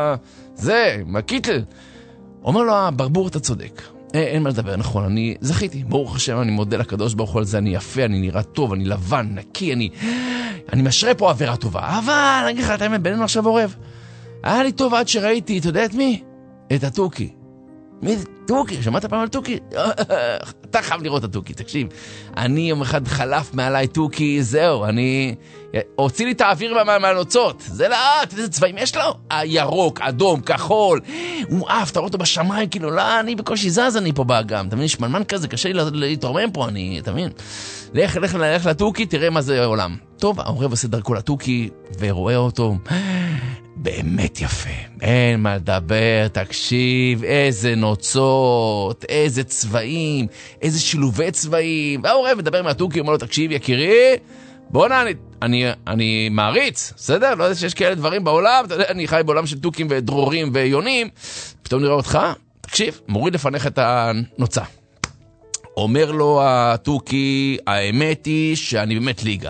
הקיטל. אומר לו, ברבור, אתה צודק, אין מה לדבר, נכון, אני זכיתי, ברוך השם, אני מודה לקדוש ברוך הוא על זה, אני יפה, אני נראה טוב, אני לבן, נקי, אני משרה פה עבירה טובה, אבל אני אגיד לך את האמת, בינינו עכשיו עורב. היה לי טוב עד שראיתי, אתה יודע את מי? את התוכי. מי זה? תוכי, שמעת פעם על תוכי? אתה חייב לראות את התוכי, תקשיב. אני יום אחד חלף מעליי תוכי, זהו, הוציא לי את האוויר מהנוצות. זה לא, אתה יודע איזה צבעים יש לו? הירוק, אדום, כחול. הוא אף, אתה רואה אותו בשמיים, כאילו, לא, אני בקושי זז, אני פה באגם. אתה מבין, יש מנמן כזה, קשה לי להתרומם פה, אתה מבין? לך לתוכי, תראה מה זה העולם. טוב, העורב עושה דרכו לתוכי, ורואה אותו. באמת יפה, אין מה לדבר, תקשיב, איזה נוצות, איזה צבעים, איזה שילובי צבעים. והעורב מדבר מהתוכי, אומר לו, תקשיב יקירי, בוא אני מעריץ, בסדר? לא יודע שיש כאלה דברים בעולם, אתה יודע, אני חי בעולם של תוכים ודרורים ויונים, פתאום נראה אותך, תקשיב, מוריד לפניך את הנוצה. אומר לו התוכי, האמת היא שאני באמת ליגה.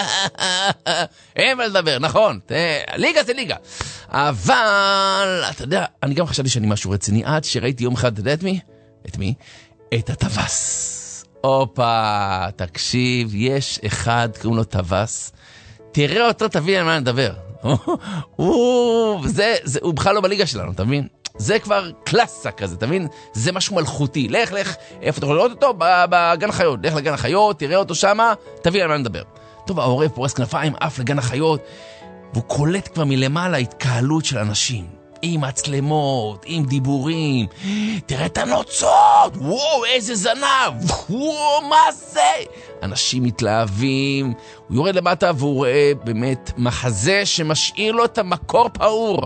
אין מה לדבר, נכון, ליגה זה ליגה. אבל, אתה יודע, אני גם חשבתי שאני משהו רציני, עד שראיתי יום אחד, אתה יודע את מי? את מי? את הטווס. אופה, תקשיב, יש אחד, קוראים לו טווס. תראה אותו, תבין על מה נדבר. הוא בכלל לא בליגה שלנו, אתה מבין? זה כבר קלאסה כזה, אתה מבין? זה משהו מלכותי. לך, איפה אתה יכול לראות אותו? בגן החיות. לך לגן החיות, תראה אותו שמה, תבין על מה נדבר. טוב, העורב פורס כנפיים, אף לגן החיות, והוא קולט כבר מלמעלה התקהלות של אנשים. עם מצלמות, עם דיבורים. תראה את הנוצות! וואו, איזה זנב! וואו, מה זה? אנשים מתלהבים. הוא יורד למטה והוא רואה באמת מחזה שמשאיר לו את המקור פעור.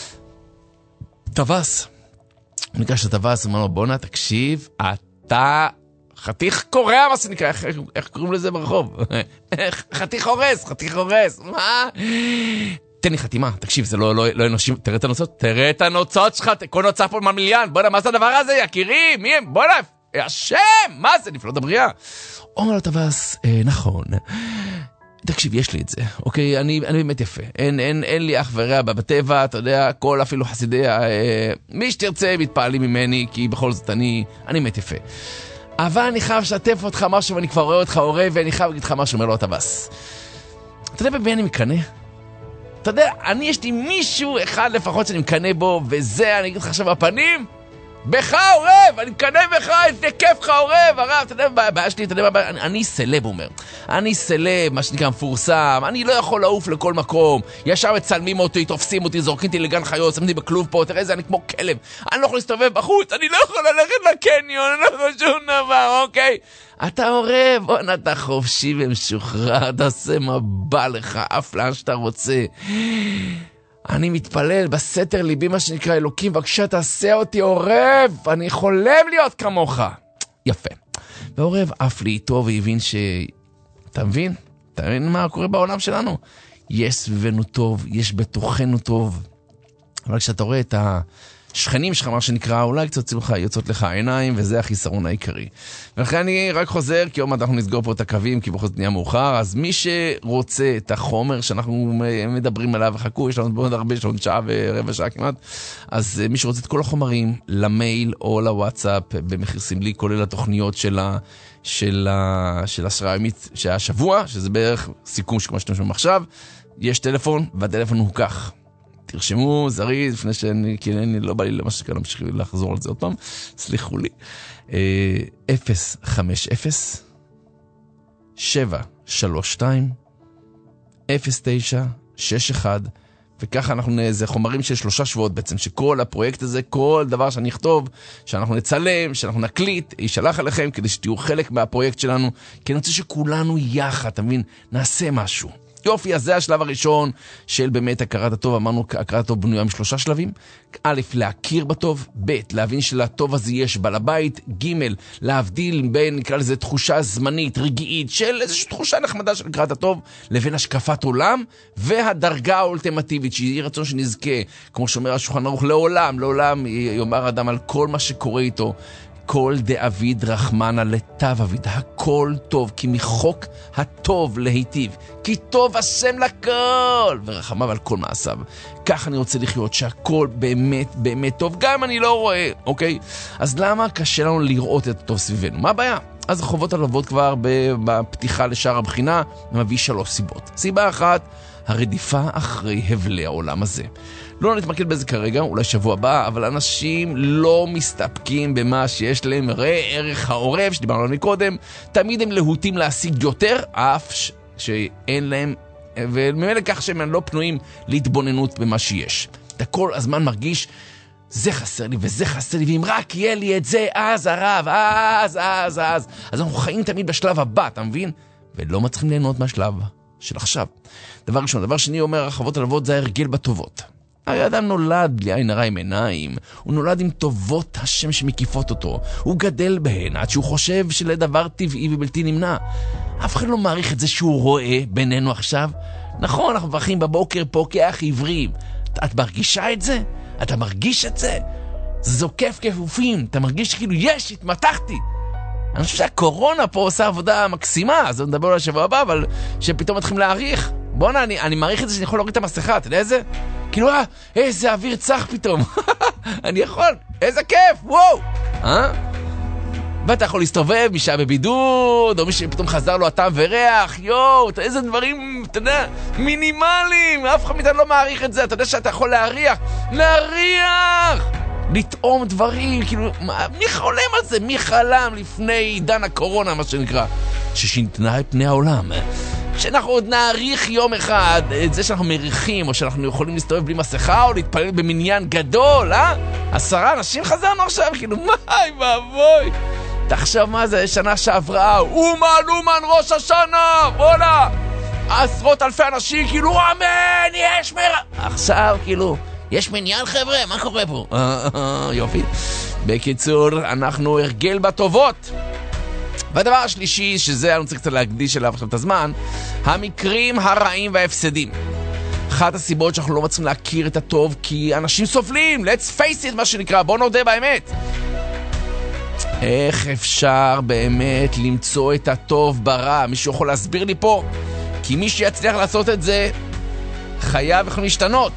טווס. הוא ניגש לטווס, הוא אומר לו, בונה, תקשיב, אתה חתיך קורע, מה זה נקרא? איך קוראים לזה ברחוב? חתיך הורס, מה? תן לי חתימה, תקשיב, זה לא אנושים, תראה את הנוצות, שלך, כל נוצה פה מהמיליון, בונה, מה זה הדבר הזה, יקירי? מי הם? בונה, השם, מה זה? נפלאות הבריאה. אומר לו טווס, נכון, תקשיב, יש לי את זה, אוקיי? אני באמת יפה. אין לי אח ורע בטבע, אתה יודע, כל אפילו חסידי, מי שתרצה מתפעלים ממני, כי בכל זאת אני באמת יפה. אבל אני חייב לשתף אותך משהו, ואני כבר רואה אותך עורב, ואני חייב להגיד לך משהו, אומר לו הטווס. אתה יודע במי אני מקנה? אתה יודע, יש לי מישהו אחד לפחות שאני מקנה בו, וזה, אני אגיד לך עכשיו בפנים, בך עורב, אני מקנא בך, איזה כיף לך עורב, הרב, אתה יודע, הבעיה שלי, אתה יודע, אני סלב, אומר. אני סלב, מה שנקרא מפורסם, אני לא יכול לעוף לכל מקום, ישר מצלמים אותי, תופסים אותי, זורקים אותי לגן חיות, שמים אותי בכלוב פה, תראה איזה, אני כמו כלב, אני לא יכול להסתובב בחוץ, אני לא יכול ללכת לקניון, אני לא יכול שום דבר, אוקיי? אתה עורב, בוא, אתה חופשי ומשוחרר, תעשה מה בא לך, אף לאן שאתה רוצה. אני מתפלל בסתר ליבי, מה שנקרא, אלוקים, בבקשה תעשה אותי עורב, אני חולם להיות כמוך. יפה. ועורב אף לי איתו והבין אתה מבין? אתה מבין מה קורה בעולם שלנו? יש סביבנו טוב, יש בתוכנו טוב. אבל כשאתה רואה את השכנים שלך, מה שנקרא, אולי קצת יוצאות לך העיניים, וזה החיסרון העיקרי. ולכן אני רק חוזר, כי עוד מעט אנחנו נסגור פה את הקווים, כי בכל זאת נהיה מאוחר, אז מי שרוצה את החומר שאנחנו מדברים עליו, וחכו, יש לנו מאוד הרבה, יש לנו שעה ורבע שעה כמעט, אז מי שרוצה את כל החומרים, למייל או לוואטסאפ, במחיר סמלי, כולל התוכניות של השרה הימית שהשבוע, שזה בערך סיכום שכמו שאתם שומעים עכשיו, יש טלפון, והטלפון הוא כך. תרשמו, זריז, לפני שאני, כי אני לא בא לי למה שכאן להמשיך לחזור על זה עוד פעם, סליחו לי. 050-732-0961, וככה זה חומרים של 3 שבועות בעצם, שכל הפרויקט הזה, כל דבר שאני אכתוב, שאנחנו נצלם, שאנחנו נקליט, יישלח עליכם כדי שתהיו חלק מהפרויקט שלנו, כי אני רוצה שכולנו יחד, אתה מבין, נעשה משהו. יופי, אז זה השלב הראשון של באמת הכרת הטוב. אמרנו, הכרת הטוב בנויה עם 3 שלבים. א', להכיר בטוב. ב', להבין שלטוב הזה יש בעל הבית. ג', להבדיל בין, נקרא לזה, תחושה זמנית, רגעית, של איזושהי תחושה נחמדה של הכרת הטוב, לבין השקפת עולם, והדרגה האולטימטיבית, שיהיה רצון שנזכה, כמו שאומר השולחן ערוך, לעולם יאמר אדם על כל מה שקורה איתו, כל דאביד רחמנה לטב אביד, הכל טוב, כי מחוק הטוב להיטיב, כי טוב השם לכל, ורחמיו על כל מעשיו. כך אני רוצה לחיות, שהכל באמת באמת טוב, גם אם אני לא רואה, אוקיי? אז למה קשה לנו לראות את הטוב סביבנו? מה הבעיה? אז החובות הלוות כבר בפתיחה לשאר הבחינה, מביא 3 סיבות. סיבה אחת, הרדיפה אחרי הבלי העולם הזה. לא נתמקד בזה כרגע, אולי שבוע הבא, אבל אנשים לא מסתפקים במה שיש להם. ראה ערך העורב, שדיברנו עליו מקודם, תמיד הם להוטים להשיג יותר, אף שאין להם, וממילא כך שהם לא פנויים להתבוננות במה שיש. אתה כל הזמן מרגיש, זה חסר לי וזה חסר לי, ואם רק יהיה לי את זה, אז הרב, אז אנחנו חיים תמיד בשלב הבא, אתה מבין? ולא מצליחים ליהנות מהשלב של עכשיו. דבר ראשון. דבר שני, אומר, החוות הלוות זה ההרגל בטובות. הרי אדם נולד בלי עין הרע עם עיניים, הוא נולד עם טובות השם שמקיפות אותו, הוא גדל בהן עד שהוא חושב שלדבר טבעי ובלתי נמנע. אף אחד לא מעריך את זה שהוא רואה בינינו עכשיו. נכון, אנחנו מברכים בבוקר פוקח עברים. את מרגישה את זה? אתה מרגיש את זה? זה זוקף כפופים, אתה מרגיש כאילו יש, התמתחתי. אני חושב שהקורונה פה עושה עבודה מקסימה, אז נדבר על השבוע הבא, אבל שפתאום מתחילים להעריך. בוא'נה, אני מעריך את זה שאני יכול להוריד את המסכה, אתה יודע איזה? כאילו, איזה אוויר צח פתאום. אני יכול, איזה כיף, וואו. ואתה יכול להסתובב, מי שהיה בבידוד, או מי שפתאום חזר לו הטעם וריח, יואו, איזה דברים, אתה יודע, מינימליים, אף אחד מאיתנו לא מעריך את זה, אתה יודע שאתה יכול להריח, לטעום דברים, כאילו, מי חולם על זה? מי חלם לפני עידן הקורונה, מה שנקרא, ששינתה את פני העולם? שאנחנו עוד נעריך יום אחד את זה שאנחנו מריחים, או שאנחנו יכולים להסתובב בלי מסכה, או להתפלל במניין גדול, 10 אנשים חזרנו עכשיו, כאילו, מה, ואבוי. תחשב מה זה, שנה שעברה, אומן, ראש השנה, בוא'נה, 10,000 אנשים, כאילו, אמן, יש עכשיו, כאילו, יש מניין חבר'ה, מה קורה פה? יופי. בקיצור, אנחנו הרגל בטובות. והדבר השלישי, שזה אני צריך קצת להקדיש אליו עכשיו את הזמן, המקרים הרעים וההפסדים. אחת הסיבות שאנחנו לא מצליחים להכיר את הטוב, כי אנשים סובלים, let's face it, מה שנקרא, בוא נודה באמת. איך אפשר באמת למצוא את הטוב ברע? מישהו יכול להסביר לי פה? כי מי שיצליח לעשות את זה, חייב יכול להשתנות.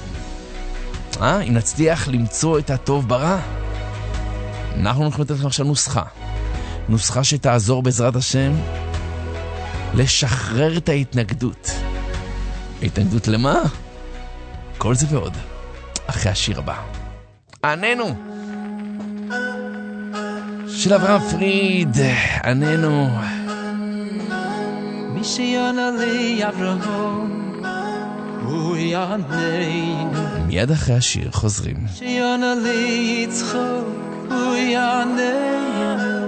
אם נצליח למצוא את הטוב ברע, אנחנו נוכל לתת לכם עכשיו נוסחה שתעזור בעזרת השם לשחרר את ההתנגדות. ההתנגדות למה? כל זה ועוד אחרי השיר הבא. עננו של אברהם פריד, עננו. מי שיענה לי אברהם הוא יעננו. מיד אחרי השיר חוזרים. מי שיענה לי יצחק הוא יעננו.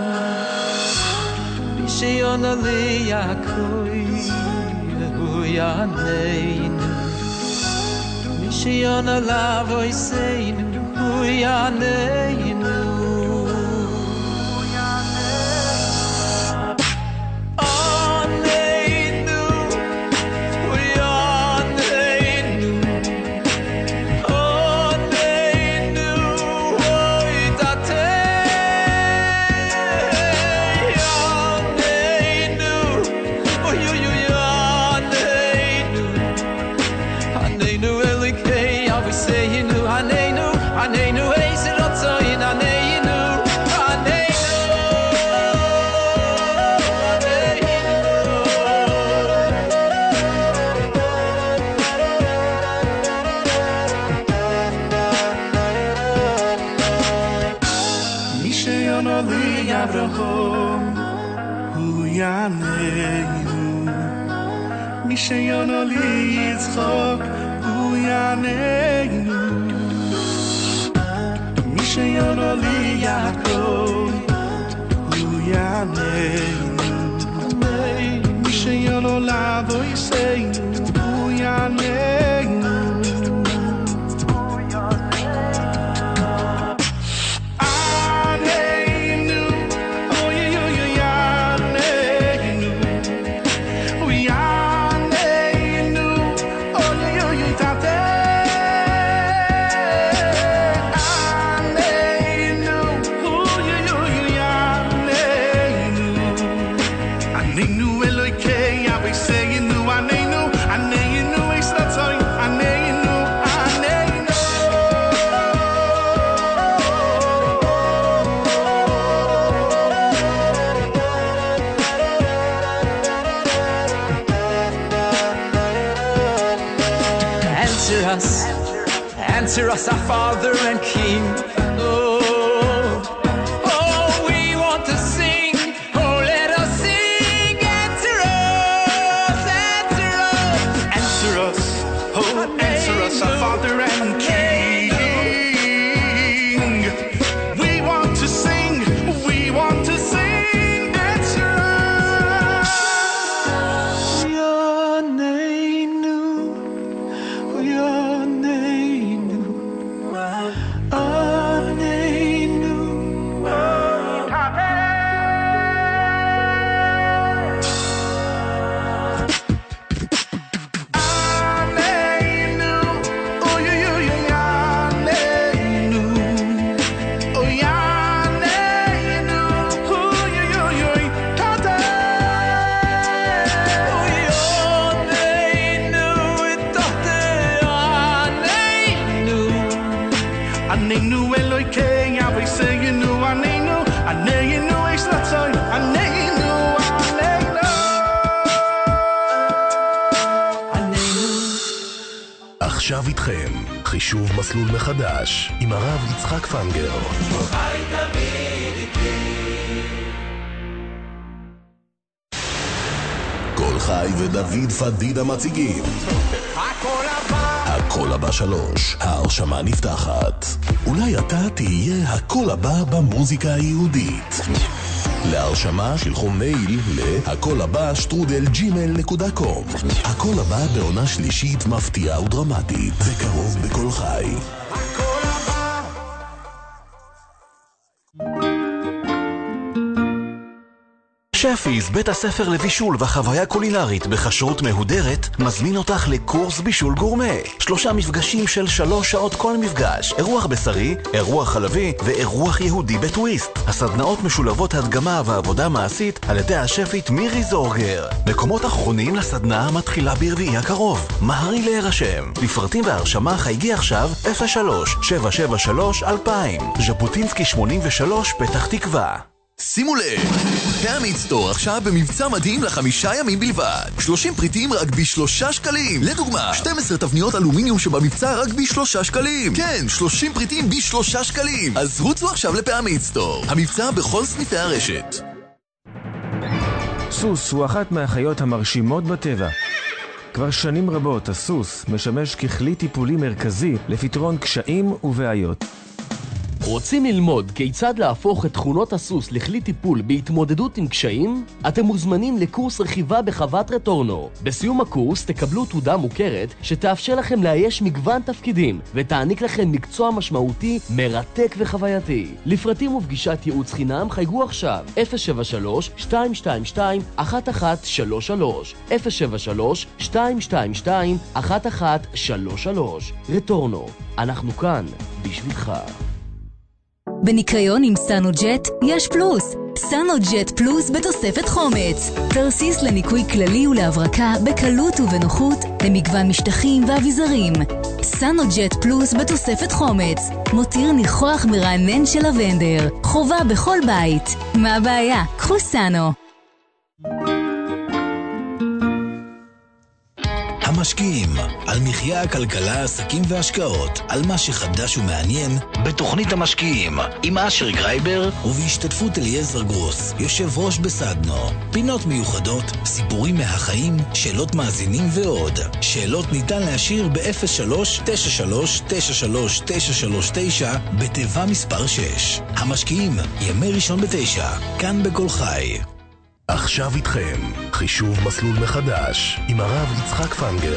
מי שיענה לי יעקב הוא יעננו. מי שיענה לאבו יסיינו הוא יעננו. מי שיענה לי יצחק הוא יעננו. מי שיענה לי יעקב הוא יעננו. מי שיענה לאבו יסיינו הוא יעננו. Answer us, our Father and King. Oh, oh, we want to sing. Oh, let us sing. Answer us, answer us. Answer us, oh, answer us, our Father and King. We want to sing, we want to sing. Answer us. Your name, your name. עכשיו איתכם, חישוב מסלול מחדש עם הרב יצחק פנגר. כל חי ודוד פדידה מציגים הכל הבא 3, ההרשמה נפתחת. אולי אתה תהיה הכל הבא במוזיקה היהודית. להרשמה שלחו מייל להכל-הבא@gmail.com. הכל הבא בעונה שלישית מפתיעה ודרמטית, בקרוב בכל חי. שפיז, בית הספר לבישול וחוויה קולינרית בכשרות מהודרת, מזמין אותך לקורס בישול גורמה. 3 מפגשים של 3 שעות כל מפגש. אירוח בשרי, אירוח חלבי ואירוח יהודי בטוויסט. הסדנאות משולבות הדגמה ועבודה מעשית על ידי השפית מירי זורגר. מקומות אחרונים לסדנה מתחילה ברביעי הקרוב. מהרי להירשם. לפרטים והרשמה חייגי עכשיו 03-773-2000. ז'בוטינסקי 83 פתח תקווה. שימו לב, פירמיד סטור עכשיו במבצע מדהים ל5 ימים בלבד. 30 פריטים רק ב3 שקלים. לדוגמה, 12 תבניות אלומיניום שבמבצע רק ב3 שקלים. כן, 30 פריטים ב3 שקלים. אז רוצו עכשיו לפירמיד סטור. המבצע בכל סניפי הרשת. סוס הוא אחת מהחיות המרשימות בטבע. כבר שנים רבות הסוס משמש ככלי טיפולי מרכזי לפתרון קשיים ובעיות. רוצים ללמוד כיצד להפוך את תכונות הסוס לכלי טיפול בהתמודדות עם קשיים? אתם מוזמנים לקורס רכיבה בחוות רטורנו. בסיום הקורס תקבלו תעודה מוכרת שתאפשר לכם לאייש מגוון תפקידים ותעניק לכם מקצוע משמעותי, מרתק וחווייתי. לפרטים ופגישת ייעוץ חינם חייגו עכשיו 073-222-1133 073-222-1133 רטורנו, אנחנו כאן בשבילך. בניקיון עם סנוג'ט יש פלוס. סנוג'ט פלוס בתוספת חומץ. תרסיס לניקוי כללי ולהברקה בקלות ובנוחות למגוון משטחים ואביזרים. סנוג'ט פלוס בתוספת חומץ. מותיר ניחוח מרענן של לבנדר. חובה בכל בית. מה הבעיה? קחו סנו. המשקיעים, על מחיה, הכלכלה, עסקים והשקעות, על מה שחדש ומעניין, בתוכנית המשקיעים, עם אשר גרייבר ובהשתתפות אליעזר גרוס, יושב ראש בסדנו. פינות מיוחדות, סיפורים מהחיים, שאלות מאזינים ועוד. שאלות ניתן להשאיר ב-03-93-93-939 בתיבה מספר 6. המשקיעים, ימי ראשון ב9, כאן בכל חי. עכשיו איתכם, חישוב מסלול מחדש, עם הרב יצחק פנגר.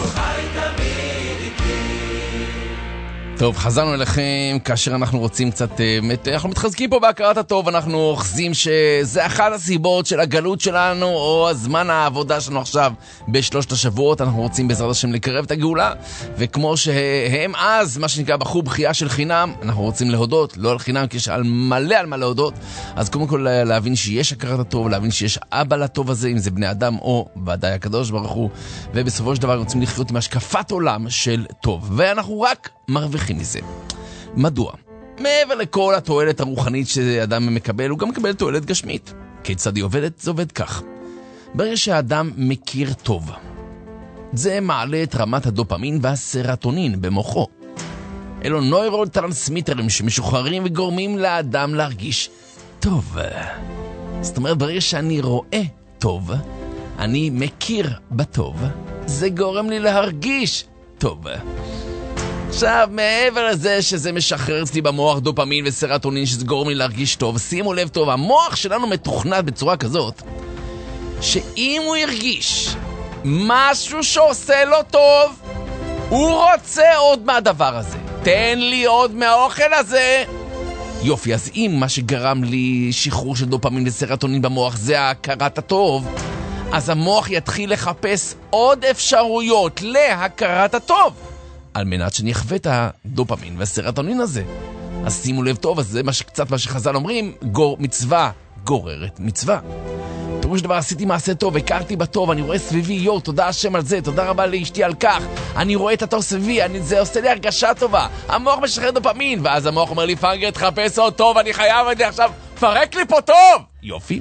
טוב, חזרנו אליכם כאשר אנחנו רוצים קצת, אנחנו מתחזקים פה בהכרת הטוב, אנחנו אוחזים שזה אחת הסיבות של הגלות שלנו, או הזמן העבודה שלנו עכשיו בשלושת השבועות, אנחנו רוצים בעזרת השם לקרב את הגאולה, וכמו שהם אז, מה שנקרא בחור בחייה של חינם, אנחנו רוצים להודות, לא על חינם, כי יש על מה להודות, אז קודם כל להבין שיש הכרת הטוב, להבין שיש אבא לטוב הזה, אם זה בני אדם או ודאי הקדוש ברוך הוא, ובסופו של דבר רוצים לחיות עם השקפת עולם של טוב, ואנחנו רק מרוויחים מזה. מדוע? מעבר לכל התועלת הרוחנית שאדם מקבל, הוא גם מקבל תועלת גשמית. כיצד היא עובדת? זה עובד כך. ברגע שהאדם מכיר טוב, זה מעלה את רמת הדופמין והסרטונין במוחו. אלו נוירוטרנסמיטרים שמשוחררים וגורמים לאדם להרגיש טוב. זאת אומרת, ברגע שאני רואה טוב, אני מכיר בטוב, זה גורם לי להרגיש טוב. עכשיו, מעבר לזה שזה משחרר אצלי במוח דופמין וסרטונין שזה גורם לי להרגיש טוב, שימו לב טוב, המוח שלנו מתוכנת בצורה כזאת שאם הוא ירגיש משהו שעושה לו טוב, הוא רוצה עוד מהדבר הזה. תן לי עוד מהאוכל הזה. יופי, אז אם מה שגרם לי שחרור של דופמין וסרטונין במוח זה ההכרת הטוב, אז המוח יתחיל לחפש עוד אפשרויות להכרת הטוב על מנת שנחווה את הדופמין והסרטונין הזה. אז שימו לב טוב, אז זה קצת מה שחז"ל אומרים, מצווה גוררת מצווה. פירוש דבר, עשיתי מעשה טוב, הכרתי בטוב, אני רואה סביבי, תודה השם על זה, תודה רבה לאשתי על כך, אני רואה את הטוב סביבי, זה עושה לי הרגשה טובה, המוח משחרר דופמין, ואז המוח אומר לי, פנגר, תחפש עוד טוב, אני חייב, אני עכשיו, פרק לי פה טוב! יופי.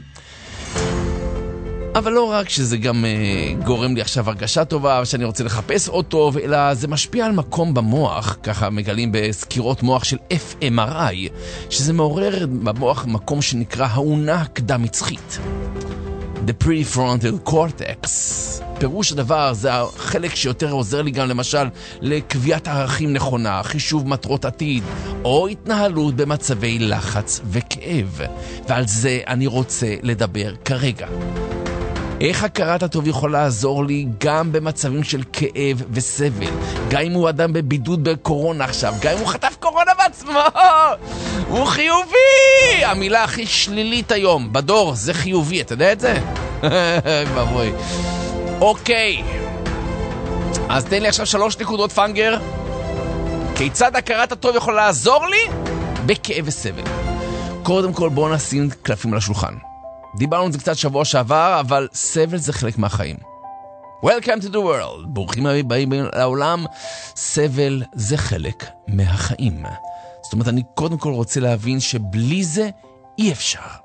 אבל לא רק שזה גם גורם לי עכשיו הרגשה טובה שאני רוצה לחפש עוד טוב, אלא זה משפיע על מקום במוח, ככה מגלים בסקירות מוח של FMRI, שזה מעורר במוח מקום שנקרא האונה הקדם-מצחית. The prefrontal cortex. פירוש הדבר זה החלק שיותר עוזר לי גם למשל לקביעת ערכים נכונה, חישוב מטרות עתיד, או התנהלות במצבי לחץ וכאב. ועל זה אני רוצה לדבר כרגע. איך הכרת הטוב יכול לעזור לי גם במצבים של כאב וסבל, גם אם הוא אדם בבידוד בקורונה עכשיו, גם אם הוא חטף קורונה בעצמו, הוא חיובי. המילה הכי שלילית היום בדור זה חיובי, אתה יודע את זה? בבוי. אוקיי, אז תן לי עכשיו 3 נקודות פנגר. כיצד הכרת הטוב יכול לעזור לי בכאב וסבל? קודם כל בואו נשים קלפים על השולחן. דיברנו על זה קצת שבוע שעבר, אבל סבל זה חלק מהחיים. Welcome to the world. ברוכים הבאים לעולם. סבל זה חלק מהחיים. זאת אומרת, אני קודם כל רוצה להבין שבלי זה אי אפשר.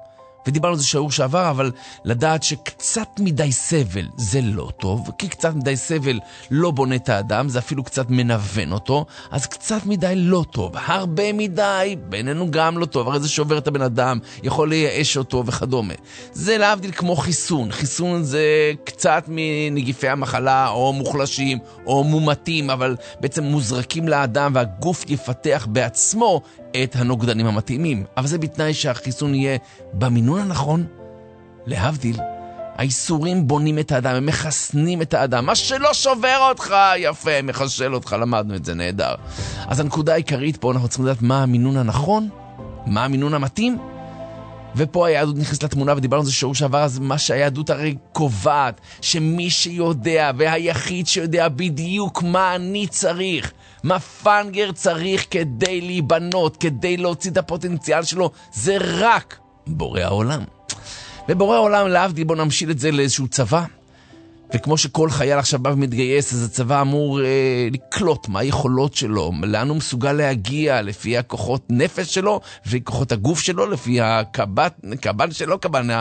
ודיברנו על זה שיעור שעבר, אבל לדעת שקצת מדי סבל זה לא טוב, כי קצת מדי סבל לא בונה את האדם, זה אפילו קצת מנוון אותו, אז קצת מדי לא טוב, הרבה מדי, בינינו גם לא טוב, הרי זה שובר את הבן אדם, יכול לייאש אותו וכדומה. זה להבדיל כמו חיסון, חיסון זה קצת מנגיפי המחלה, או מוחלשים, או מומתים, אבל בעצם מוזרקים לאדם, והגוף יפתח בעצמו את הנוגדנים המתאימים. אבל זה בתנאי שהחיסון יהיה במינון הנכון. להבדיל, האיסורים בונים את האדם, הם מחסנים את האדם. מה שלא שובר אותך, יפה, מחשל אותך, למדנו את זה, נהדר. אז הנקודה העיקרית פה, אנחנו צריכים לדעת מה המינון הנכון, מה המינון המתאים, ופה היהדות נכנס לתמונה, ודיברנו על זה שיעור שעבר, אז מה שהיהדות הרי קובעת, שמי שיודע, והיחיד שיודע בדיוק מה אני צריך, מה פנגר צריך כדי להיבנות, כדי להוציא את הפוטנציאל שלו, זה רק בורא העולם. ובורא העולם להבדיל, בוא נמשיל את זה לאיזשהו צבא, וכמו שכל חייל עכשיו בא ומתגייס, אז הצבא אמור לקלוט מה היכולות שלו, לאן הוא מסוגל להגיע, לפי הכוחות נפש שלו, לפי כוחות הגוף שלו, לפי הקב"ן שלו,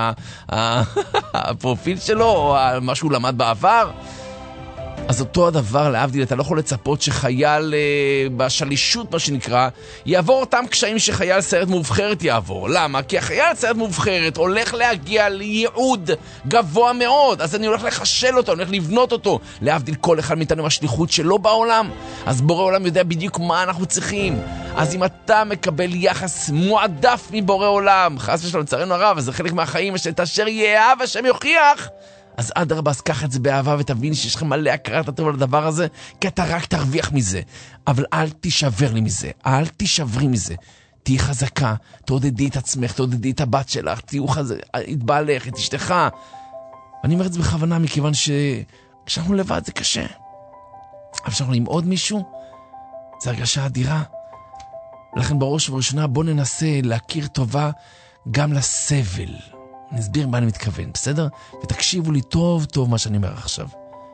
הפרופיל שלו, או מה שהוא למד בעבר. אז אותו הדבר להבדיל, אתה לא יכול לצפות שחייל בשלישות, מה שנקרא, יעבור אותם קשיים שחייל סיירת מובחרת יעבור. למה? כי החייל סיירת מובחרת הולך להגיע לייעוד גבוה מאוד, אז אני הולך לחשל אותו, אני הולך לבנות אותו. להבדיל, כל אחד מאיתנו השליחות שלו בעולם, אז בורא עולם יודע בדיוק מה אנחנו צריכים. אז אם אתה מקבל יחס מועדף מבורא עולם, חס ושלום לצערנו הרב, אז זה חלק מהחיים, שאת אשר יאהב השם יוכיח, אז עד הרבה, אז קח את זה באהבה ותבין שיש לך מלא הכרת הטוב על הדבר הזה, כי אתה רק תרוויח מזה. אבל אל תישבר לי מזה, אל תישברי מזה. תהי חזקה, תעודדי את עצמך, תעודדי את הבת שלך, תהיו התבעלך, את אשתך. ואני אומר את זה בכוונה, מכיוון שכשאנחנו לבד זה קשה. אבל כשאנחנו עם עוד מישהו, זה הרגשה אדירה. ולכן בראש ובראשונה בוא ננסה להכיר טובה גם לסבל. אני אסביר מה אני מתכוון, בסדר? ותקשיבו לי טוב טוב מה שאני אומר עכשיו.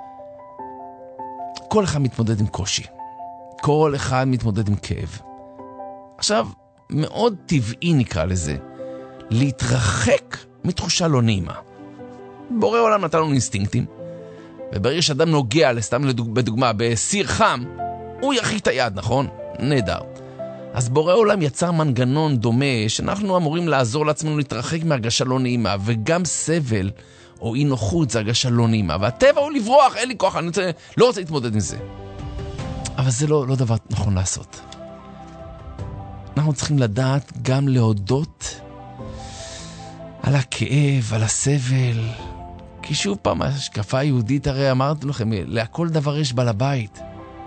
כל אחד מתמודד עם קושי. כל אחד מתמודד עם כאב. עכשיו, מאוד טבעי נקרא לזה, להתרחק מתחושה לא נעימה. בורא עולם נתן לנו אינסטינקטים, וברגע שאדם נוגע, סתם בדוגמה, בסיר חם, הוא ירחיק את היד, נכון? נהדר. אז בורא עולם יצר מנגנון דומה שאנחנו אמורים לעזור לעצמנו להתרחק מהרגשה לא נעימה, וגם סבל או אי נוחות זה הרגשה לא נעימה, והטבע הוא לברוח, אין לי כוח, אני לא רוצה להתמודד עם זה. אבל זה לא דבר נכון לעשות. אנחנו צריכים לדעת גם להודות על הכאב, על הסבל, כי שוב פעם, השקפה היהודית הרי אמרתי לכם, להכל דבר יש בעל הבית.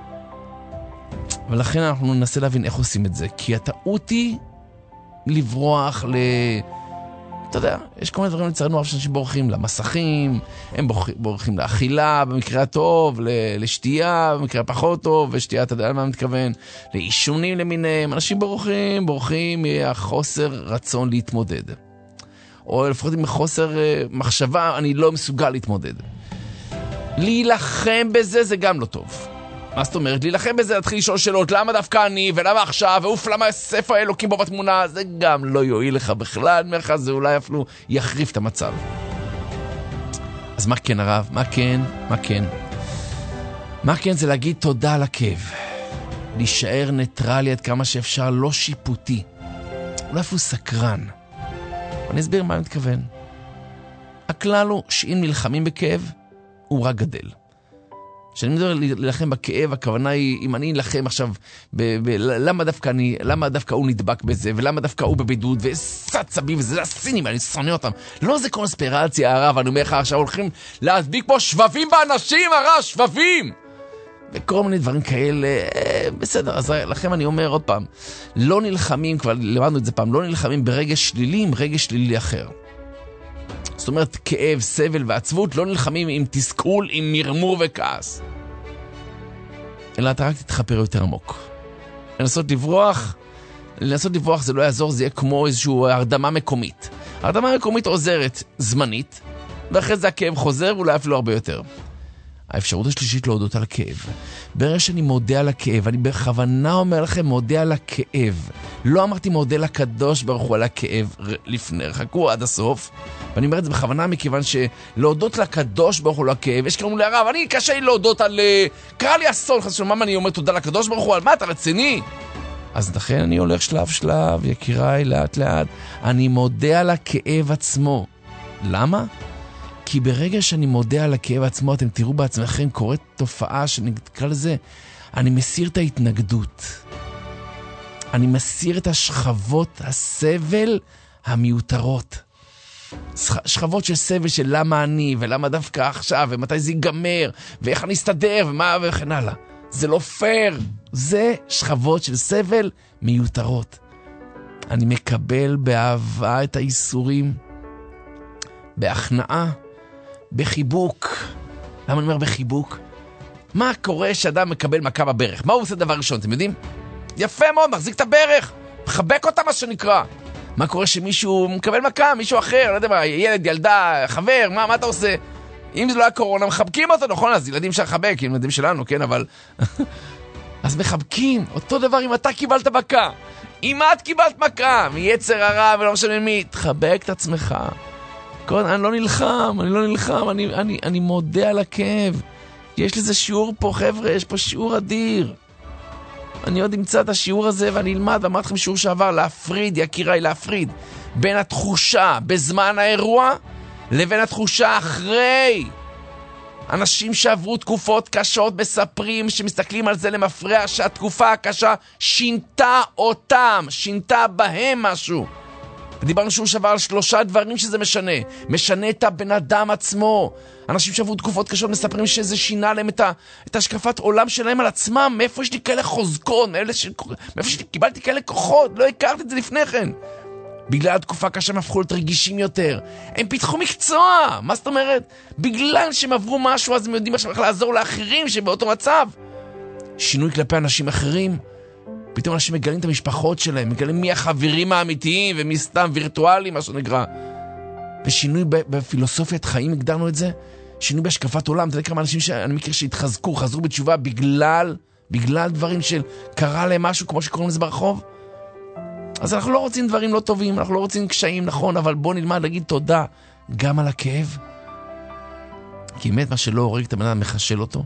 ולכן אנחנו ננסה להבין איך עושים את זה. כי הטעות היא לברוח אתה יודע, יש כל מיני דברים לצערנו הרבה שאנשים בורחים למסכים, הם בורחים לאכילה במקרה הטוב, לשתייה במקרה פחות טוב, ושתייה אתה יודע מה אני מתכוון, לאישונים למיניהם. אנשים בורחים מהחוסר רצון להתמודד. או לפחות עם חוסר מחשבה, אני לא מסוגל להתמודד. להילחם בזה זה גם לא טוב. מה זאת אומרת? להילחם בזה, להתחיל לשאול שאלות, למה דווקא אני, ולמה עכשיו, ואוף, למה ספר האלוקים בו בתמונה, זה גם לא יועיל לך בכלל, מרחב זה אולי אפילו יחריף את המצב. אז מה כן הרב? מה כן? מה כן זה להגיד תודה על הכאב. להישאר ניטרלי עד כמה שאפשר, לא שיפוטי. אולי אפילו סקרן. אני אסביר מה אני מתכוון. הכלל הוא שאם נלחמים בכאב, הוא רק גדל. כשאני מדבר להילחם בכאב, הכוונה היא, אם אני אלחם עכשיו, למה דווקא הוא נדבק בזה, ולמה דווקא הוא בבידוד, וסצבי, וזה הסינים, אני שונא אותם. לא זה קונספירציה, הרב, אני אומר לך, עכשיו הולכים להדביק פה שבבים באנשים, הרב, שבבים! וכל מיני דברים כאלה, בסדר, אז לכם אני אומר עוד פעם, לא נלחמים, כבר למדנו את זה פעם, לא נלחמים ברגש שלילי עם רגש שלילי אחר. זאת אומרת, כאב, סבל ועצבות לא נלחמים עם תסכול, עם מרמור וכעס. אלא אתה רק תתחפר יותר עמוק. לנסות לברוח זה לא יעזור, זה יהיה כמו איזושהי הרדמה מקומית. הרדמה מקומית עוזרת זמנית, ואחרי זה הכאב חוזר, אולי אפילו הרבה יותר. האפשרות השלישית להודות על הכאב. ברגע שאני מודה על הכאב, אני בכוונה אומר לכם, מודה על הכאב. לא אמרתי מודה לקדוש ברוך הוא על הכאב לפני, חכו עד הסוף. ואני אומר את זה בכוונה מכיוון שלהודות לקדוש ברוך הוא על הכאב, יש קראו לי הרב, אני קשה לי להודות על... קרא לי אסון, חס ושלום, מה אני אומר תודה לקדוש ברוך הוא, על מה אתה רציני? אז לכן אני הולך שלב שלב, יקיריי, לאט לאט, אני מודה על הכאב עצמו. למה? כי ברגע שאני מודה על הכאב עצמו, אתם תראו בעצמכם, קורית תופעה שנקרא לזה, אני מסיר את ההתנגדות. אני מסיר את השכבות הסבל המיותרות. שכבות של סבל של למה אני, ולמה דווקא עכשיו, ומתי זה ייגמר, ואיך אני אסתדר, ומה וכן הלאה. זה לא פייר. זה שכבות של סבל מיותרות. אני מקבל באהבה את האיסורים, בהכנעה, בחיבוק. למה אני אומר בחיבוק? מה קורה שאדם מקבל מכה בברך? מה הוא עושה דבר ראשון, אתם יודעים? יפה מאוד, מחזיק את הברך, מחבק אותה מה שנקרא. מה קורה שמישהו מקבל מכה, מישהו אחר, לא יודע מה, ילד, ילדה, חבר, מה אתה עושה? אם זה לא היה קורונה, מחבקים אותו, נכון? אז ילדים שחבק, ילדים שלנו, כן, אבל... אז מחבקים, אותו דבר אם אתה קיבלת מכה. אם את קיבלת מכה, מיצר הרע ולא משנה מי, תחבק את עצמך. אני לא נלחם, אני מודה על הכאב. יש לזה שיעור פה, חבר'ה, יש פה שיעור אדיר. אני עוד אמצא את השיעור הזה ואני אלמד, ואמרתי לכם שיעור שעבר, להפריד, יקיריי, להפריד בין התחושה בזמן האירוע לבין התחושה אחרי. אנשים שעברו תקופות קשות מספרים שמסתכלים על זה למפרע שהתקופה הקשה שינתה אותם, שינתה בהם משהו. ודיברנו שהוא שבר על 3 דברים שזה משנה. משנה את הבן אדם עצמו. אנשים שעברו תקופות קשות מספרים שזה שינה להם את השקפת עולם שלהם על עצמם. מאיפה יש לי כאלה חוזקות? מאיפה קיבלתי כאלה כוחות? לא הכרתי את זה לפני כן. בגלל התקופה קשה הם הפכו להיות רגישים יותר. הם פיתחו מקצוע. מה זאת אומרת? בגלל שהם עברו משהו אז הם יודעים איך לעזור לאחרים שבאותו מצב. שינוי כלפי אנשים אחרים. פתאום אנשים מגלים את המשפחות שלהם, מגלים מי החברים האמיתיים ומי סתם וירטואלים, מה שנקרא. ושינוי בפילוסופיית חיים, הגדרנו את זה. שינוי בהשקפת עולם. אתה יודע כמה אנשים שאני מכיר שהתחזקו, חזרו בתשובה בגלל דברים של קרה להם משהו, כמו שקוראים לזה ברחוב. אז אנחנו לא רוצים דברים לא טובים, אנחנו לא רוצים קשיים, נכון, אבל בוא נלמד להגיד תודה גם על הכאב. כי באמת מה שלא הורג את הבן אדם מחשל אותו.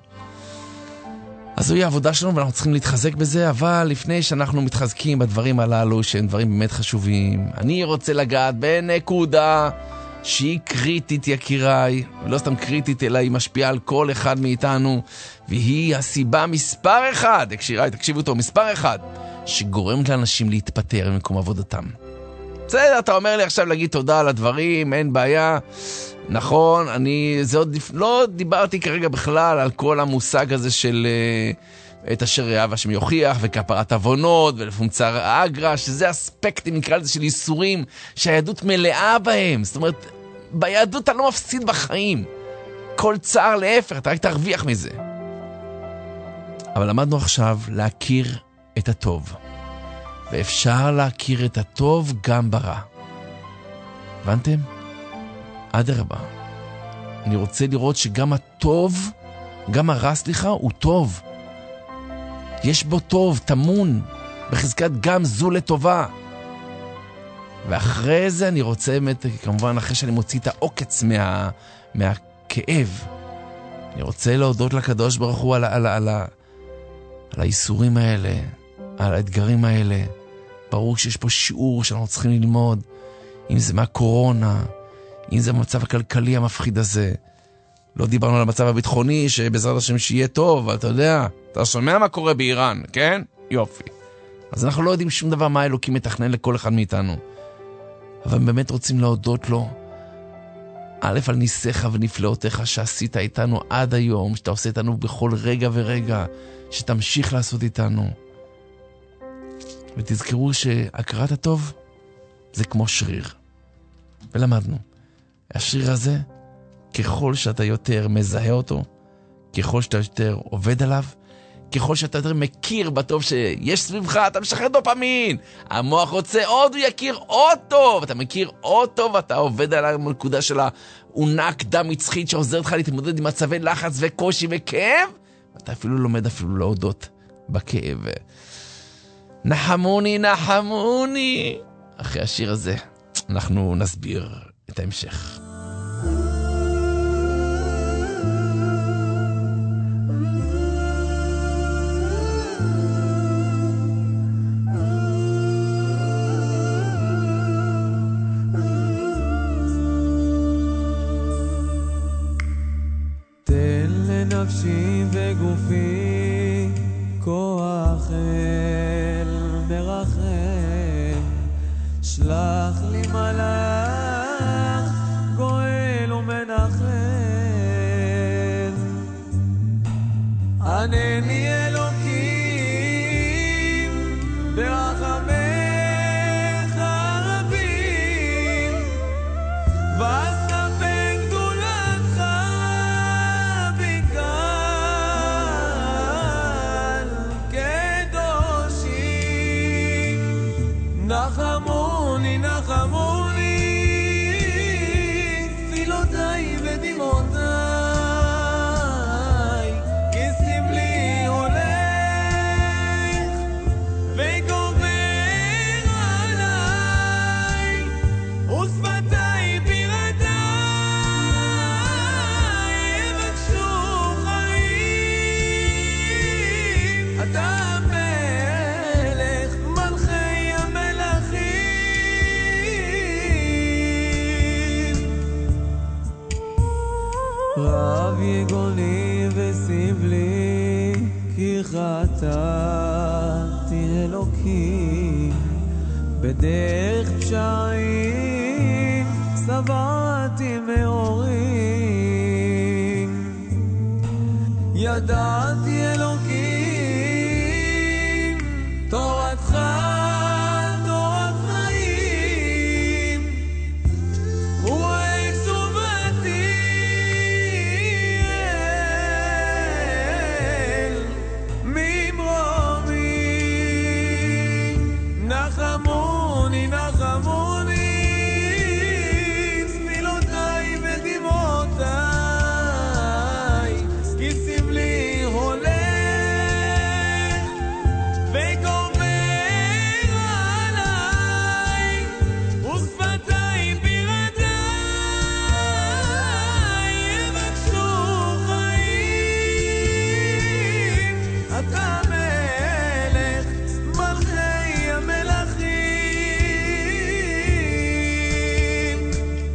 אז זוהי העבודה שלנו ואנחנו צריכים להתחזק בזה, אבל לפני שאנחנו מתחזקים בדברים הללו שהם דברים באמת חשובים, אני רוצה לגעת בנקודה שהיא קריטית יקיריי, ולא סתם קריטית אלא היא משפיעה על כל אחד מאיתנו, והיא הסיבה מספר 1, תקשיבו אותו, מספר 1, שגורמת לאנשים להתפטר ממקום עבודתם. בסדר, אתה אומר לי עכשיו להגיד תודה על הדברים, אין בעיה. נכון, זה עוד לא דיברתי כרגע בכלל על כל המושג הזה של את אשר יאהב השם יוכיח וכפרת עוונות ולפומצר האגרה, שזה אספקטים נקרא לזה של איסורים שהיהדות מלאה בהם. זאת אומרת, ביהדות אתה לא מפסיד בחיים. כל צער להפך, אתה רק תרוויח מזה. אבל למדנו עכשיו להכיר את הטוב. ואפשר להכיר את הטוב גם ברע. הבנתם? אדרבה. אני רוצה לראות שגם הטוב, גם הרע, הוא טוב. יש בו טוב, תמון, בחזקת גם זו לטובה. ואחרי זה אני רוצה, כמובן אחרי שאני מוציא את העוקץ מהכאב, אני רוצה להודות לקדוש ברוך הוא על האיסורים האלה, על האתגרים האלה. ברור שיש פה שיעור שאנחנו צריכים ללמוד, אם זה מהקורונה, אם זה במצב הכלכלי המפחיד הזה. לא דיברנו על המצב הביטחוני, שבעזרת השם שיהיה טוב, אבל אתה יודע, אתה שומע מה קורה באיראן, כן? יופי. אז אנחנו לא יודעים שום דבר מה אלוקים מתכנן לכל אחד מאיתנו. אבל באמת רוצים להודות לו, א' על ניסיך ונפלאותיך שעשית איתנו עד היום, שאתה עושה איתנו בכל רגע ורגע, שתמשיך לעשות איתנו. ותזכרו שהכרת הטוב זה כמו שריר. ולמדנו, השריר הזה, ככל שאתה יותר מזהה אותו, ככל שאתה יותר עובד עליו, ככל שאתה יותר מכיר בטוב שיש סביבך, אתה משחרר דופמין. המוח רוצה עוד, הוא יכיר עוד טוב. אתה מכיר עוד טוב, אתה עובד על הנקודה של האונה קדם מצחית שעוזרת לך להתמודד עם מצבי לחץ וקושי וכאב. אתה אפילו לומד אפילו להודות בכאב. נחמוני, נחמוני. אחרי השיר הזה אנחנו נסביר את ההמשך. תן לנפשי וגופי כוח אל מרחם, שלח לי מלאך גואל ומנחם, ענני אלוקים ברחמך רבים, ואספק גדולתך בקהל קדושים. נחמוני, נחמוני, תפילותיי ודמעותיי, כי סמלי הולך וגובר עליי, ושפתיי בירתיי יבקשו חיים. אתה המלך מלכי המלכים, רב יגוני וסבלי, כי חטאתי אלוקים, בדרך פשעים סברתי מאורים, ידעתי אלוקים תורתך תורת חיים, ורואה תשובתי אל ממרומי. נחמוני, נחמוני, תפילותיי ודמעותיי, כי סמלי הולך וגובר עליי, ושפתיי בירתיי יבקשו חיים. אתה מלך מלכי המלכים,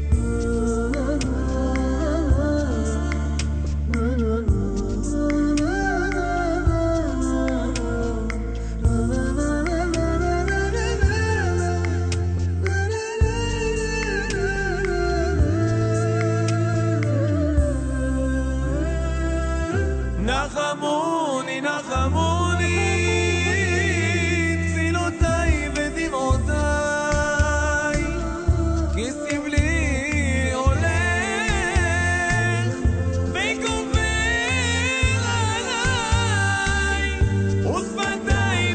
נחמוני, נחמוני, תפילותיי ודמעותיי, כי סמלי הולך וגובר עליי, ושפתיי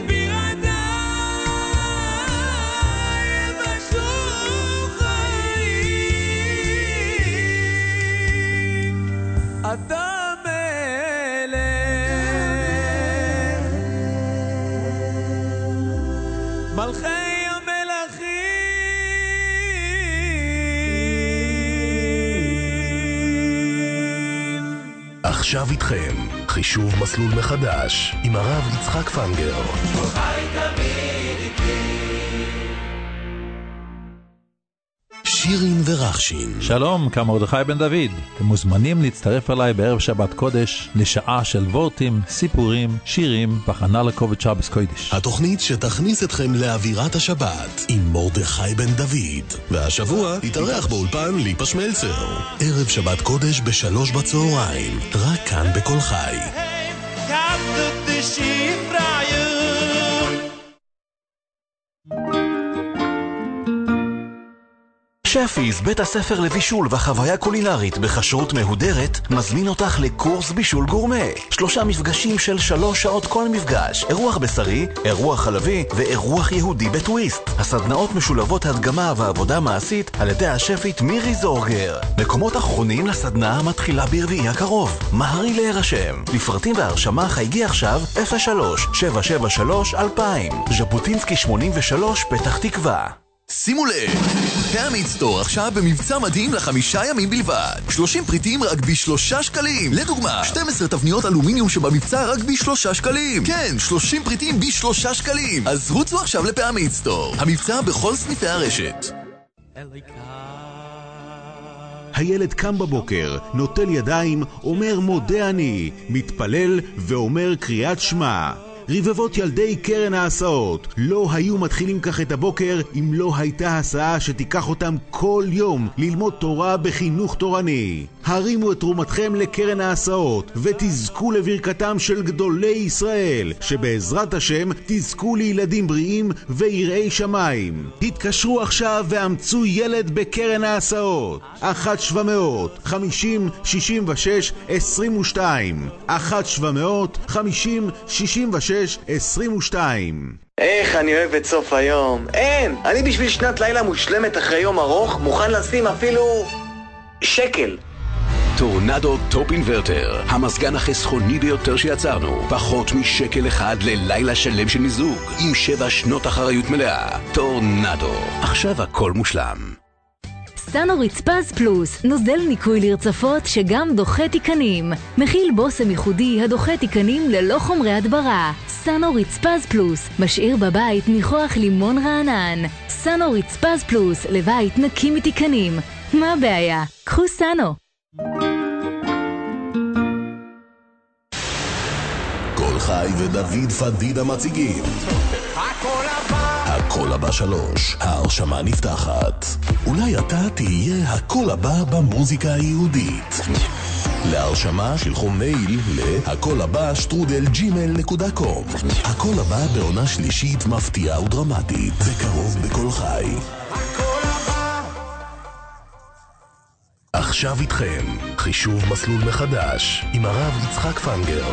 בירתיי יבקשו חיים. אתה מלכי המלכים. עכשיו איתכם חישוב מסלול מחדש עם הרב יצחק פנגר. שירין ורחשין. שלום, כאן מרדכי בן דוד. אתם מוזמנים להצטרף אליי בערב שבת קודש לשעה של וורטים, סיפורים, שירים והכנה לכובד שבס קודש. התוכנית שתכניס אתכם לאווירת השבת עם מרדכי בן דוד. והשבוע יתארח באולפן ליפה שמלצר. ערב שבת קודש ב3 בצהריים, רק כאן בכל חי. שפיז, בית הספר לבישול וחוויה קולינרית בחשרות מהודרת, מזמין אותך לקורס בישול גורמה. 3 מפגשים של 3 שעות כל מפגש. אירוח בשרי, אירוח חלבי ואירוח יהודי בטוויסט. הסדנאות משולבות הדגמה ועבודה מעשית על ידי השפית מירי זורגר. מקומות אחרונים לסדנה מתחילה ברביעי הקרוב. מהרי להירשם. לפרטים והרשמה חייגי עכשיו 03-773-2000. ז'בוטינסקי 83 פתח תקווה. שימו לב, פירמיד סטור עכשיו במבצע מדהים ל5 ימים בלבד. 30 פריטים רק ב3 שקלים. לדוגמה, 12 תבניות אלומיניום שבמבצע רק ב3 שקלים. כן, 30 פריטים ב3 שקלים. אז רוצו עכשיו לפירמיד סטור. המבצע בכל סניפי הרשת. הילד קם בבוקר, נוטל ידיים, אומר מודה אני, מתפלל ואומר קריאת שמע. רבבות ילדי קרן ההסעות לא היו מתחילים כך את הבוקר אם לא הייתה הסעה שתיקח אותם כל יום ללמוד תורה בחינוך תורני. הרימו את תרומתכם לקרן ההסעות ותזכו לברכתם של גדולי ישראל, שבעזרת השם תזכו לילדים בריאים ויראי שמיים. התקשרו עכשיו ואמצו ילד בקרן ההסעות. 1-700-50-66-22 1-700-50-66-22. איך אני אוהב את סוף היום. אין! אני בשביל שנת לילה מושלמת אחרי יום ארוך מוכן לשים אפילו שקל. טורנדו טופ אינברטר, המזגן החסכוני ביותר שיצרנו. פחות משקל אחד ללילה שלם של מיזוג, עם 7 שנות אחריות מלאה. טורנדו, עכשיו הכל מושלם. סנו רצפז פלוס, נוזל ניקוי לרצפות שגם דוחה תיקנים. מכיל בוסם ייחודי הדוחה תיקנים ללא חומרי הדברה. סנו רצפז פלוס, משאיר בבית ניחוח לימון רענן. סנו רצפז פלוס, לבית נקי מתיקנים. מה הבעיה? קחו סנו. כל חי ודוד פדידה מציגים הכל הבא 3, ההרשמה נפתחת. אולי אתה תהיה הכל הבא במוזיקה היהודית. להרשמה שלחו מייל להכל-הבא@gmail.com. הכל הבא בעונה שלישית מפתיעה ודרמטית, בקרוב בכל חי. עכשיו איתכם חישוב מסלול מחדש עם הרב יצחק פנגר.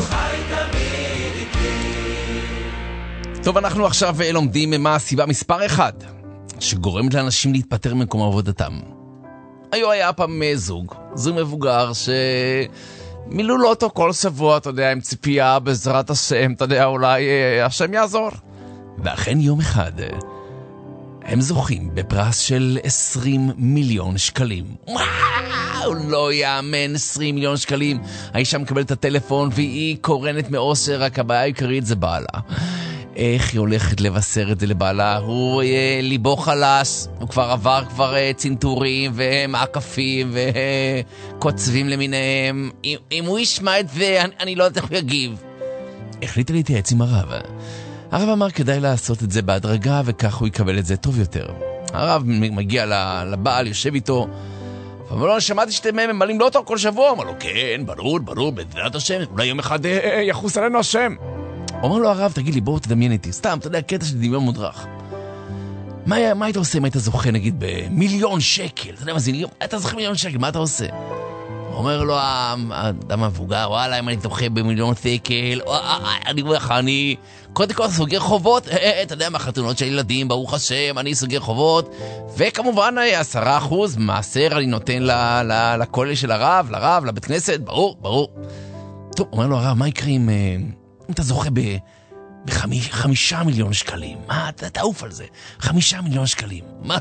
טוב, אנחנו עכשיו לומדים מה הסיבה מספר 1 שגורמת לאנשים להתפטר ממקום עבודתם. היה פעם זוג מבוגר שמילאו לו אותו כל שבוע, אתה יודע, עם ציפייה בעזרת השם, אתה יודע, אולי השם יעזור. ואכן יום אחד הם זוכים בפרס של 20 מיליון שקלים. וואו, לא יאמן, 20 מיליון שקלים. האישה מקבלת את הטלפון והיא קורנת מאושר, רק הבעיה העיקרית זה בעלה. איך היא הולכת לבשר את זה לבעלה? הוא ליבו חלש, הוא כבר עבר צנתורים ומעקפים וקוצבים למיניהם. אם הוא ישמע את זה, אני לא יודעת איך הוא יגיב. החליטה להתייעץ עם הרב. הרב אמר כדאי לעשות את זה בהדרגה וכך הוא יקבל את זה טוב יותר. הרב מגיע לבעל, יושב איתו, אבל לא, שמעתי שאתם ממלאים לו אותו כל שבוע. אמר לו, כן, ברור, בעזרת השם, אולי יום אחד יחוס עלינו השם. אומר לו הרב, תגיד לי, בואו תדמיין איתי, סתם, אתה יודע, קטע של דמיון מודרך. מה היית עושה אם היית זוכה, נגיד, ב1,000,000 שקל? אתה יודע מה זה, אתה זוכה 1,000,000 שקל, מה אתה עושה? אומר לו האדם המבוגר, וואלה, אם אני זוכה ב1,000,000 שקל, אני קודם כל סוגר חובות, אתה יודע, מהחתונות של ילדים, ברוך השם, אני סוגר חובות, וכמובן 10% מעשר אני נותן לכולל של הרב, לרב, לבית כנסת, ברור. טוב, אומר לו הרב, מה יקרה אם אתה זוכה ב5 מיליון שקלים? מה, אתה תעוף על זה. 5 מיליון שקלים. מה,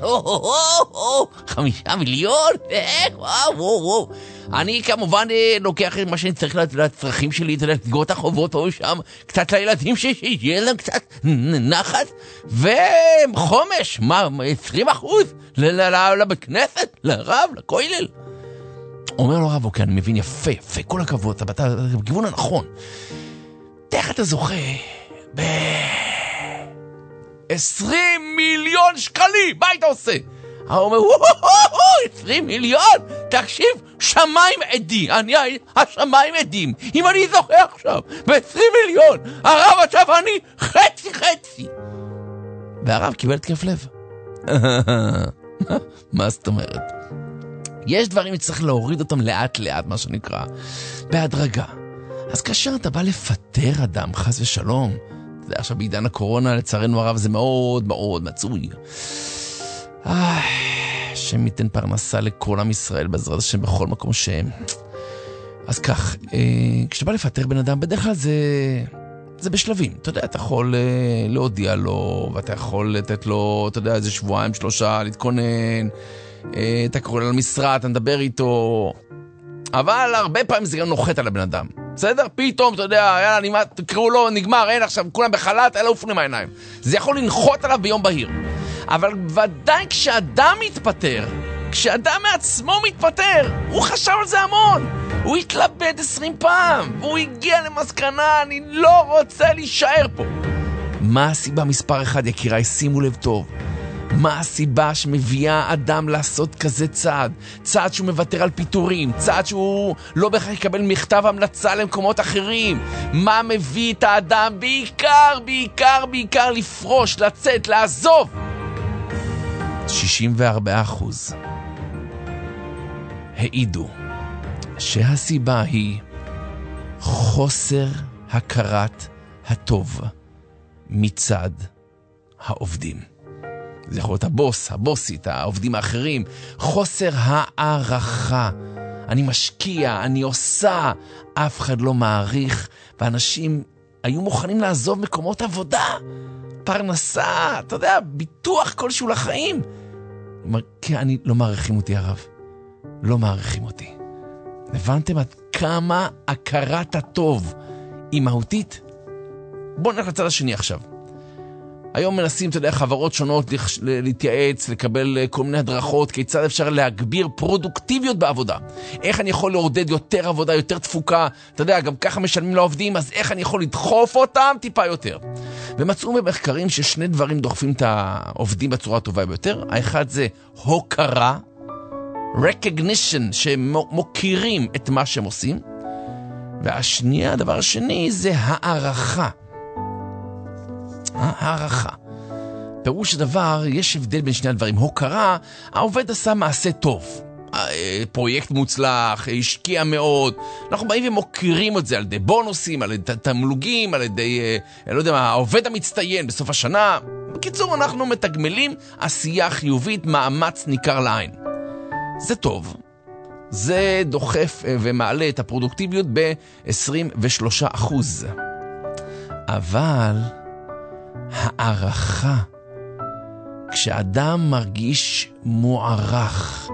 5 מיליון? וואו. אני כמובן לוקח מה שאני צריך לצרכים שלי, לסגור את החובות או שם, קצת לילדים שיהיה להם קצת נחת, וחומש, 20% לבית כנסת, לרב, לכולל. אומר לו הרב, אוקיי, אני מבין, יפה, כל הכבוד, אתה בכיוון הנכון. איך אתה זוכה ב20 מיליון שקלים? מה היית עושה? הוא אומר, 20 מיליון? תקשיב, שמיים עדים, השמיים עדים. אם אני זוכה עכשיו ב20 מיליון, הרב עכשיו אני חצי. והרב קיבל תקף לב. מה זאת אומרת? יש דברים שצריך להוריד אותם לאט לאט, מה שנקרא, בהדרגה. אז כאשר אתה בא לפטר אדם, חס ושלום, אתה יודע, עכשיו בעידן הקורונה, לצערנו הרב, זה מאוד מאוד מצוי. השם ייתן פרנסה לכל עם ישראל, בעזרת השם, בכל מקום שהם. אז כך, כשאתה בא לפטר בן אדם, בדרך כלל זה בשלבים. אתה יודע, אתה יכול להודיע לו, ואתה יכול לתת לו, אתה יודע, איזה שבועיים, 3, להתכונן, אתה קורא לו למשרד, אתה מדבר איתו, אבל הרבה פעמים זה גם נוחת על הבן אדם. בסדר? פתאום, אתה יודע, יאללה, תקראו לו, נגמר, אין עכשיו, כולם בחלט, אלה אופנים העיניים. זה יכול לנחות עליו ביום בהיר. אבל ודאי כשאדם מתפטר, כשאדם מעצמו מתפטר, הוא חשב על זה המון. הוא התלבט 20 פעם, והוא הגיע למסקנה, אני לא רוצה להישאר פה. מה הסיבה מספר 1, יקיריי? שימו לב טוב. מה הסיבה שמביאה אדם לעשות כזה צעד? צעד שהוא מוותר על פיטורים, צעד שהוא לא בכך יקבל מכתב המלצה למקומות אחרים. מה מביא את האדם? בעיקר לפרוש, לצאת, לעזוב. 64% העידו שהסיבה היא חוסר הכרת הטוב מצד העובדים. זה יכול להיות הבוס, הבוסית, העובדים האחרים. חוסר הערכה. אני משקיע, אני עושה, אף אחד לא מעריך, ואנשים היו מוכנים לעזוב מקומות עבודה, פרנסה, אתה יודע, ביטוח כלשהו לחיים. כי אני לא מעריכים אותי, הרב. לא מעריכים אותי. הבנתם עד כמה הכרת הטוב היא מהותית? בואו נלך לצד השני עכשיו. היום מנסים, אתה יודע, חברות שונות להתייעץ, לקבל כל מיני הדרכות, כיצד אפשר להגביר פרודוקטיביות בעבודה. איך אני יכול לעודד יותר עבודה, יותר תפוקה, אתה יודע, גם ככה משלמים לעובדים, אז איך אני יכול לדחוף אותם טיפה יותר. ומצאו במחקרים ששני דברים דוחפים את העובדים בצורה הטובה ביותר. האחד זה הוקרה, recognition, שמוכירים את מה שהם עושים. והשנייה, הדבר השני, זה הערכה. הערכה. פירוש הדבר, יש הבדל בין שני הדברים. הוקרה, העובד עשה מעשה טוב. פרויקט מוצלח, השקיע מאוד. אנחנו באים ומוכירים את זה על ידי בונוסים, על ידי תמלוגים, על ידי, לא יודע מה, העובד המצטיין בסוף השנה. בקיצור, אנחנו מתגמלים עשייה חיובית, מאמץ ניכר לעין. זה טוב. זה דוחף ומעלה את הפרודוקטיביות ב-23%. אבל הערכה, כשאדם מרגיש מוערך,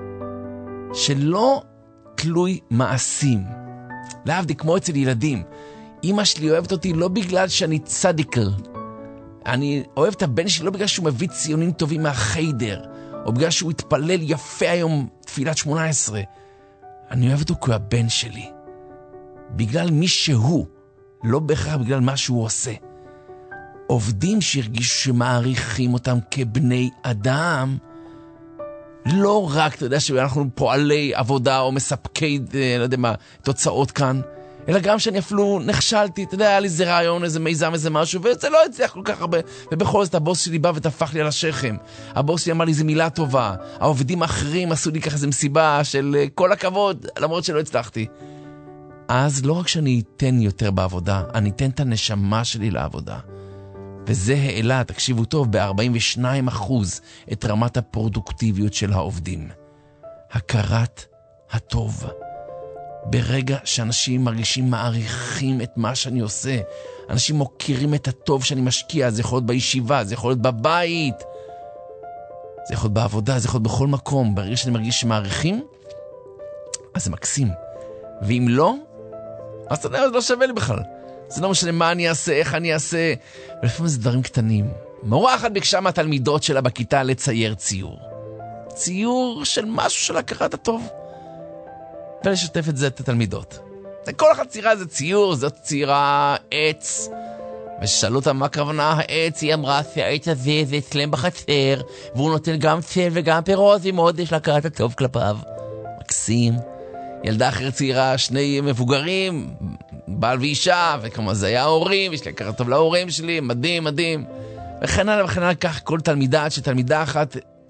שלא תלוי מעשים, להבדיל כמו אצל ילדים, אמא שלי אוהבת אותי לא בגלל שאני צדיקל, אני אוהב את הבן שלי לא בגלל שהוא מביא ציונים טובים מהחיידר, או בגלל שהוא התפלל יפה היום תפילת 18. אני אוהב אותו כי הבן שלי, בגלל מי שהוא, לא בהכרח בגלל מה שהוא עושה. עובדים שהרגישו שמעריכים אותם כבני אדם, לא רק, אתה יודע, שאנחנו פועלי עבודה או מספקי, לא יודע מה, תוצאות כאן, אלא גם שאני אפילו נכשלתי, אתה יודע, היה לי איזה רעיון, איזה מיזם, איזה משהו, וזה לא הצליח כל כך הרבה, ובכל זאת הבוס שלי בא ותפח לי על השכם. הבוס שלי אמר לי איזה מילה טובה, העובדים האחרים עשו לי ככה איזה מסיבה של כל הכבוד, למרות שלא הצלחתי. אז לא רק שאני אתן יותר בעבודה, אני אתן את הנשמה שלי לעבודה. וזה העלה, תקשיבו טוב, ב-42% את רמת הפרודוקטיביות של העובדים. הכרת הטוב. ברגע שאנשים מרגישים מעריכים את מה שאני עושה, אנשים מוכירים את הטוב שאני משקיע, זה יכול להיות בישיבה, זה יכול להיות בבית, זה יכול להיות בעבודה, זה יכול להיות בכל מקום. ברגע שאני מרגיש שמעריכים, אז זה מקסים. ואם לא, אז אתה יודע, זה לא שווה לי בכלל. זה לא משנה מה אני אעשה, איך אני אעשה. ולפעמים זה דברים קטנים. מורה אחת ביקשה מהתלמידות שלה בכיתה לצייר ציור. ציור של משהו של הכרת הטוב. ולשתף את זה את התלמידות. כל אחת ציירה איזה ציור, זאת ציירה עץ. ושאלו אותה מה כוונה העץ, היא אמרה שהעץ הזה זה אצלם בחצר, והוא נותן גם צל וגם פירות, ומאוד יש לה הכרת הטוב כלפיו. מקסים. ילדה אחרת צעירה, שני מבוגרים, בעל ואישה, וכמה זה היה ההורים, יש לי הכרת טוב להורים שלי, מדהים, מדהים. וכן הלאה וכן הלאה, כך כל תלמידה, שתלמידה אחת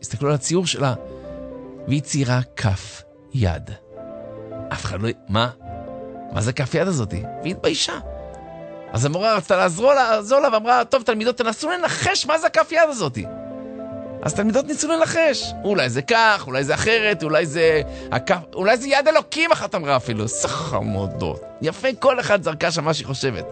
הסתכלו על הציור שלה, והיא ציירה כף יד. אף אחד לא... מה זה כף יד הזאת? והיא התביישה. אז המורה רצתה לעזור לה ואמרה, טוב, תלמידות, תנסו לנחש מה זה הכף יד הזאת. אז תלמידות ניסו לנחש. אולי זה כך, אולי זה אחרת, אולי זה יד אלוקים, אחת אמרה אפילו. חמודות. יפה, כל אחד זרקה שם מה שהיא חושבת.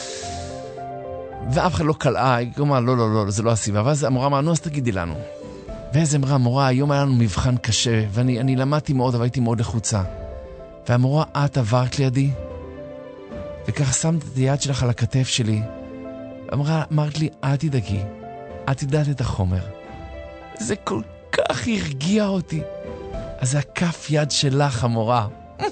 ואף אחד לא קלעה, היא אמרה, לא, זה לא הסיבה. ואז המורה אמרה, נו, אז תגידי לנו. ואז אמרה, המורה, היום היה לנו מבחן קשה, ואני למדתי מאוד, אבל הייתי מאוד לחוצה. והמורה, את עברת לידי, וככה שמת את היד שלך על הכתף שלי. אמרת לי, אל תדאגי, את יודעת את החומר. זה כל כך הרגיע אותי. אז זה הכף יד שלך, המורה.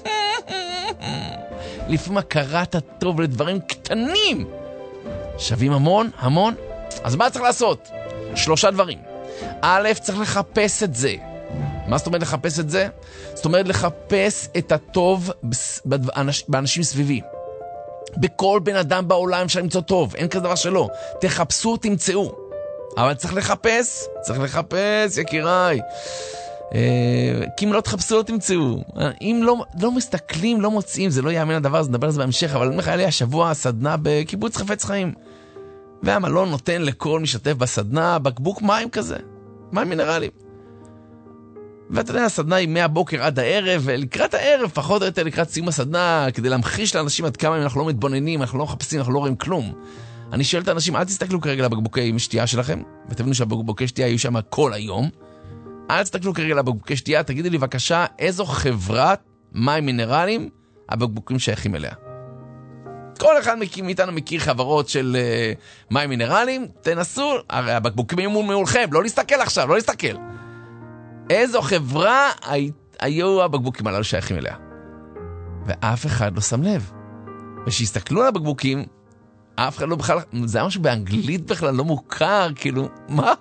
לפעמים הכרת הטוב לדברים קטנים שווים המון. אז מה צריך לעשות? 3 דברים. א', צריך לחפש את זה. מה זאת אומרת לחפש את זה? זאת אומרת לחפש את הטוב באנשים סביבי. בכל בן אדם בעולם אפשר למצוא טוב, אין כזה דבר שלא. תחפשו, תמצאו. אבל צריך לחפש, יקיריי. כי אם לא תחפשו, לא תמצאו. אם לא מסתכלים, לא מוצאים, זה לא יאמן הדבר, אז נדבר על זה בהמשך. אבל נלך עליה השבוע סדנה בקיבוץ חפץ חיים. והמלון נותן לכל משתתף בסדנה בקבוק מים כזה, מים מינרליים. ואתה יודע, הסדנה היא מהבוקר עד הערב, ולקראת הערב, פחות או יותר לקראת סיום הסדנה, כדי להמחיש לאנשים עד כמה אם אנחנו לא מתבוננים, אנחנו לא מחפשים, אנחנו לא רואים כלום. אני שואל את האנשים, אל תסתכלו כרגע לבקבוקי שתייה שלכם, ותבינו שהבקבוקי שתייה יהיו שם כל היום. אל תסתכלו כרגע לבקבוקי שתייה, תגידו לי בבקשה, איזו חברת מים מינרליים הבקבוקים שייכים אליה. כל אחד מאיתנו מכיר חברות של מים מינרליים, תנסו, הרי הבקבוקים יהיו מולכם, לא להסתכל עכשיו, לא להסתכל. איזו חברה היו הבקבוקים הללו שייכים אליה. ואף אחד לא שם לב. ושיסתכלו על הבקבוקים, אף אחד לא בכלל, זה היה משהו באנגלית בכלל לא מוכר, כאילו, מה?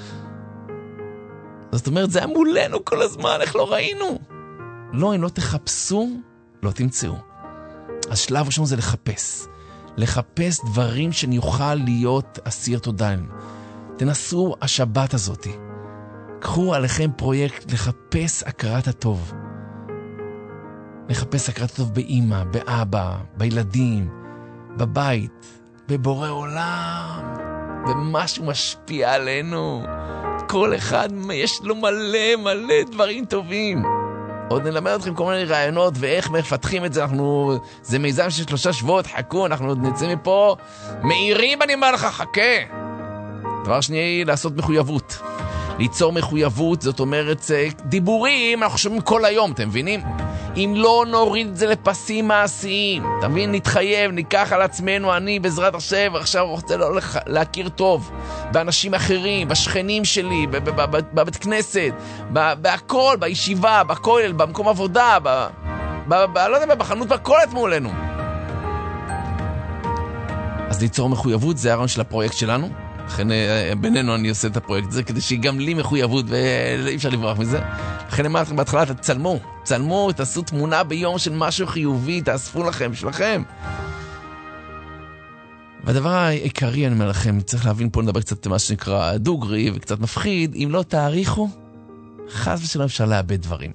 זאת אומרת, זה היה מולנו כל הזמן, איך לא ראינו? לא, אם לא תחפשו, לא תמצאו. השלב ראשון זה לחפש דברים שאני אוכל להיות אסיר תודה. תנסו השבת הזאת. קחו עליכם פרויקט לחפש הכרת הטוב. לחפש הכרת הטוב באמא, באבא, בילדים, בבית, בבורא עולם. ומשהו משפיע עלינו. כל אחד יש לו מלא דברים טובים. עוד נלמד אתכם כל מיני רעיונות ואיך מפתחים את זה. זה מיזם של 3 שבועות, חכו, אנחנו עוד נצא מפה מהירים, אני אומר לך, חכה. דבר שני, לעשות מחויבות. ליצור מחויבות, זאת אומרת, דיבורים, אנחנו שומעים כל היום, אתם מבינים? אם לא נוריד את זה לפסים מעשיים, אתה מבין? נתחייב, ניקח על עצמנו, אני בעזרת השם, עכשיו רוצה להכיר טוב, באנשים אחרים, בשכנים שלי, בבית כנסת, בהכל, בישיבה, בכולל, במקום עבודה, לא יודע, בחנות בכולת מולנו. אז ליצור מחויבות, זה הרעיון של הפרויקט שלנו. לכן בינינו אני עושה את הפרויקט הזה, כדי שגם לי מחויבות ואי אפשר לברוח מזה. לכן אמרתי לכם בהתחלה, תצלמו, תעשו תמונה ביום של משהו חיובי, תאספו לכם, שלכם. והדבר העיקרי, אני אומר לכם, צריך להבין פה, נדבר קצת מה שנקרא דוגרי וקצת מפחיד, אם לא תאריכו, חס ושלום אפשר לאבד דברים.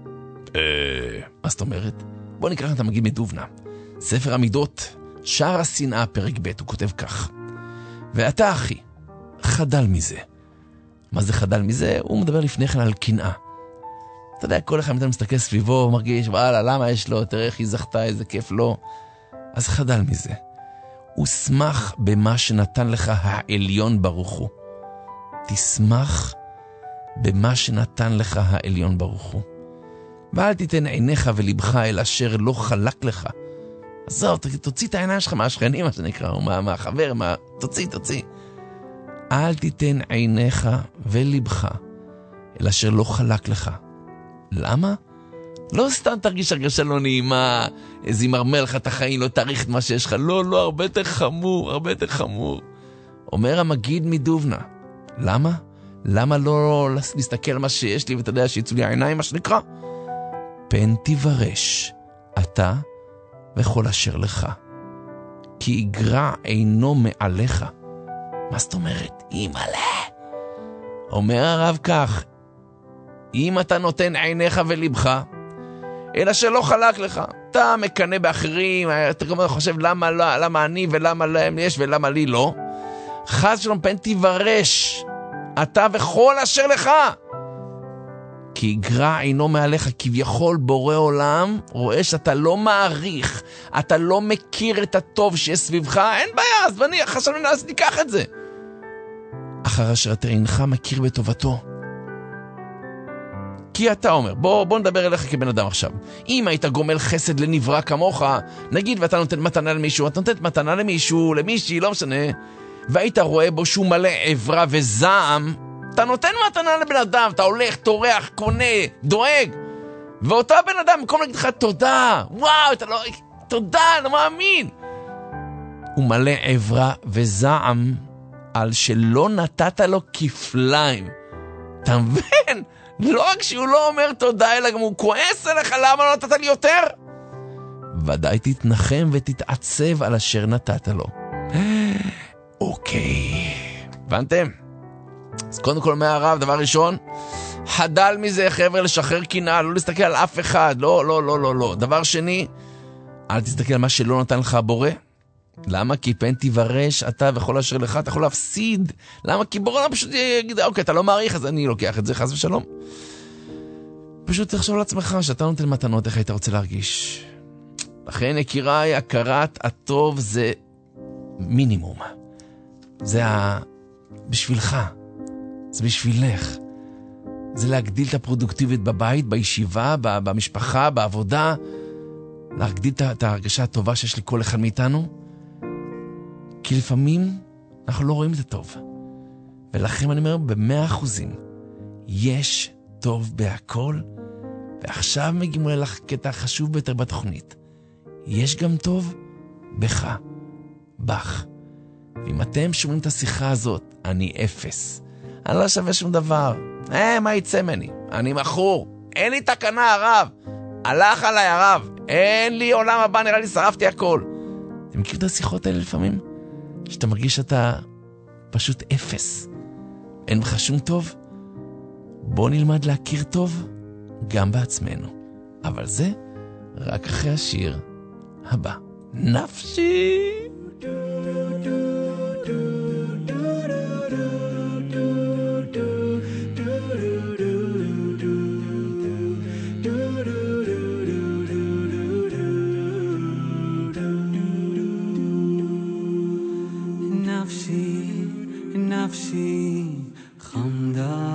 מה זאת אומרת? בואו נקרא את המגיד מדובנה. ספר המידות, שער השנאה, פרק ב', הוא כותב כך. ואתה אחי, חדל מזה. מה זה חדל מזה? הוא מדבר לפני כן על קנאה. אתה יודע, כל אחד מסתכל סביבו, מרגיש, וואלה, למה יש לו? תראה איך היא זכתה, איזה כיף לו. אז חדל מזה. הוא שמח במה שנתן לך העליון ברוך הוא. תשמח במה שנתן לך העליון ברוך הוא. ואל תיתן עיניך ולבך אל אשר לא חלק לך. אז זהו, תוציא את העיניים שלך מהשכנים, מה שנקרא, או מהחבר, תוציא. אל תיתן עיניך ולבך אל אשר לא חלק לך. למה? לא סתם תרגיש הרגשה לא נעימה, איזה ימרמר לך את החיים, לא תאריך את מה שיש לך. לא, הרבה יותר חמור. אומר המגיד מדובנה. למה? למה לא להסתכל על מה שיש לי, ואתה יודע שיצאו לי העיניים, מה שנקרא? פן תברש, אתה וכל אשר לך, כי יגרע אינו מעליך. מה זאת אומרת? אימאלה. אומר הרב כך, אם אתה נותן עיניך ולבך, אלא שלא חלק לך, אתה מקנה באחרים, אתה גם חושב למה אני ולמה להם יש ולמה לי לא, חס שלום פן תברש, אתה וכל אשר לך, כי יגרע עינו מעליך, כביכול בורא עולם, רואה שאתה לא מעריך, אתה לא מכיר את הטוב שיש סביבך, אין בעיה, אז חשבנו אז ניקח את זה. אחר אשר אתה אינך מכיר בטובתו. כי אתה אומר, בוא נדבר אליך כבן אדם עכשיו. אם היית גומל חסד לנברא כמוך, נגיד ואתה נותן מתנה למישהו, אתה נותן מתנה למישהו, למישהי, לא משנה, והיית רואה בו שהוא מלא עברה וזעם, אתה נותן מתנה לבן אדם, אתה הולך, תורח, קונה, דואג, ואותה בן אדם, במקום להגיד לך תודה, וואו, אתה לא, תודה, לא מאמין. הוא מלא עברה וזעם על שלא נתת לו כפליים. אתה מבין? לא רק שהוא לא אומר תודה, אלא גם הוא כועס עליך, למה לא נתת לי יותר? ודאי תתנחם ותתעצב על אשר נתת לו. אוקיי, הבנתם? אז קודם כל מהרב, דבר ראשון, חדל מזה חבר'ה, לשחרר קנאה, לא להסתכל על אף אחד, לא. דבר שני, אל תסתכל על מה שלא נתן לך הבורא. למה? כי פן תברש אתה וכל אשר לך, אתה יכול להפסיד. למה? כי בורא פשוט יגיד, אוקיי, אתה לא מעריך, אז אני לוקח את זה, חס ושלום. פשוט תחשוב לעצמך שאתה נותן מתנות, איך היית רוצה להרגיש. לכן יקיריי, הכרת הטוב זה מינימום. זה בשבילך. זה בשבילך. זה להגדיל את הפרודוקטיביות בבית, בישיבה, במשפחה, בעבודה. להגדיל את ההרגשה הטובה שיש לי כל אחד מאיתנו. כי לפעמים אנחנו לא רואים את הטוב. ולכן אני אומר, ב100% יש טוב בהכל. ועכשיו מגיעים לך קטע חשוב ביותר בתוכנית. יש גם טוב בך, בך. ואם אתם שומעים את השיחה הזאת, אני אפס. אני לא שווה שום דבר. מה יצא מני? אני מחור. אין לי תקנה, הרב. הלך עליי, הרב. אין לי עולם הבא, נראה לי שרפתי הכל. אתם מכירים את השיחות האלה לפעמים? שאתה מרגיש שאתה פשוט אפס. אין לך שום טוב? בוא נלמד להכיר טוב גם בעצמנו. אבל זה רק אחרי השיר הבא. נפשי! נפשי חמדה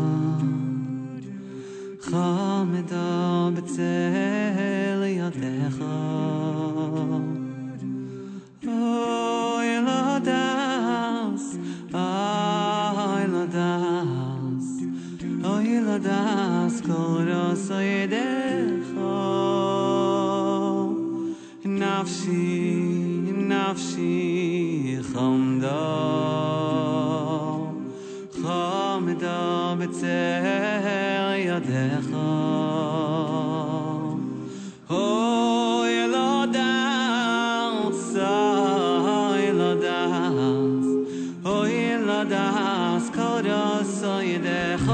חמדה בצל ידיך אוי לדס אוי לדס כל ראש ידיך נפשי חמדה חמדה בצל ידיך אוי לדס אוי לדס כל ראש ידיך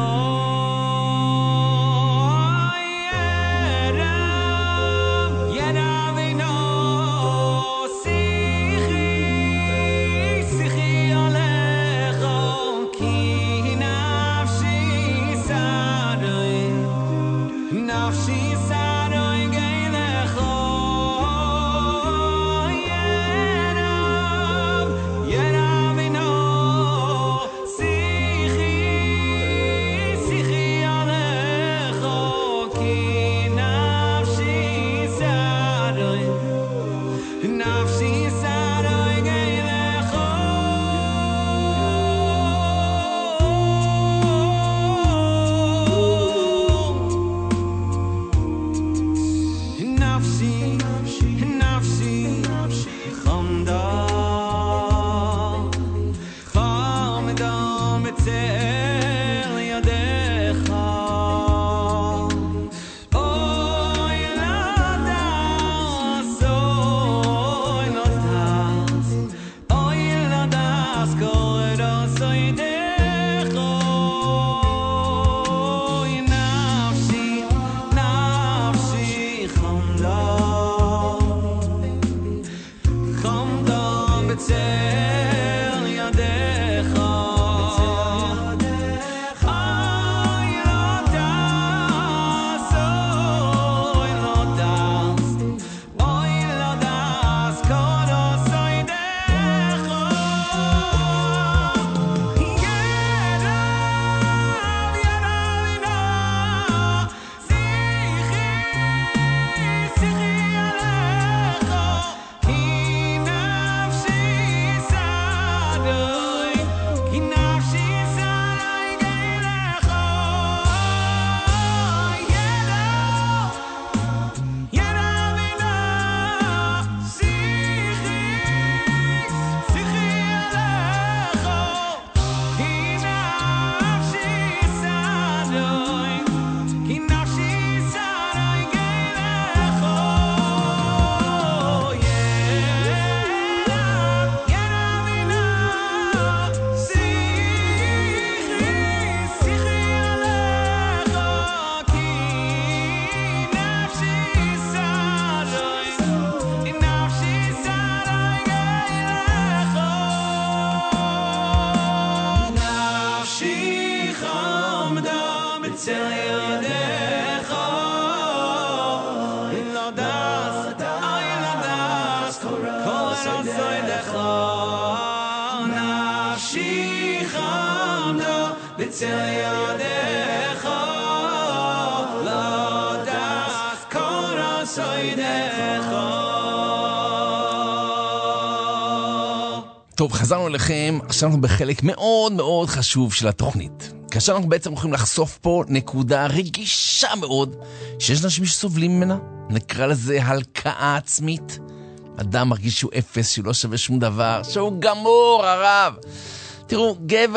טוב, חזרנו אליכם, עכשיו אנחנו בחלק מאוד מאוד חשוב של התוכנית. כאשר אנחנו בעצם יכולים לחשוף פה נקודה רגישה מאוד, שיש אנשים שסובלים ממנה, נקרא לזה הלקאה עצמית. אדם מרגיש שהוא אפס, שהוא לא שווה שום דבר, שהוא גמור, הרב. תראו,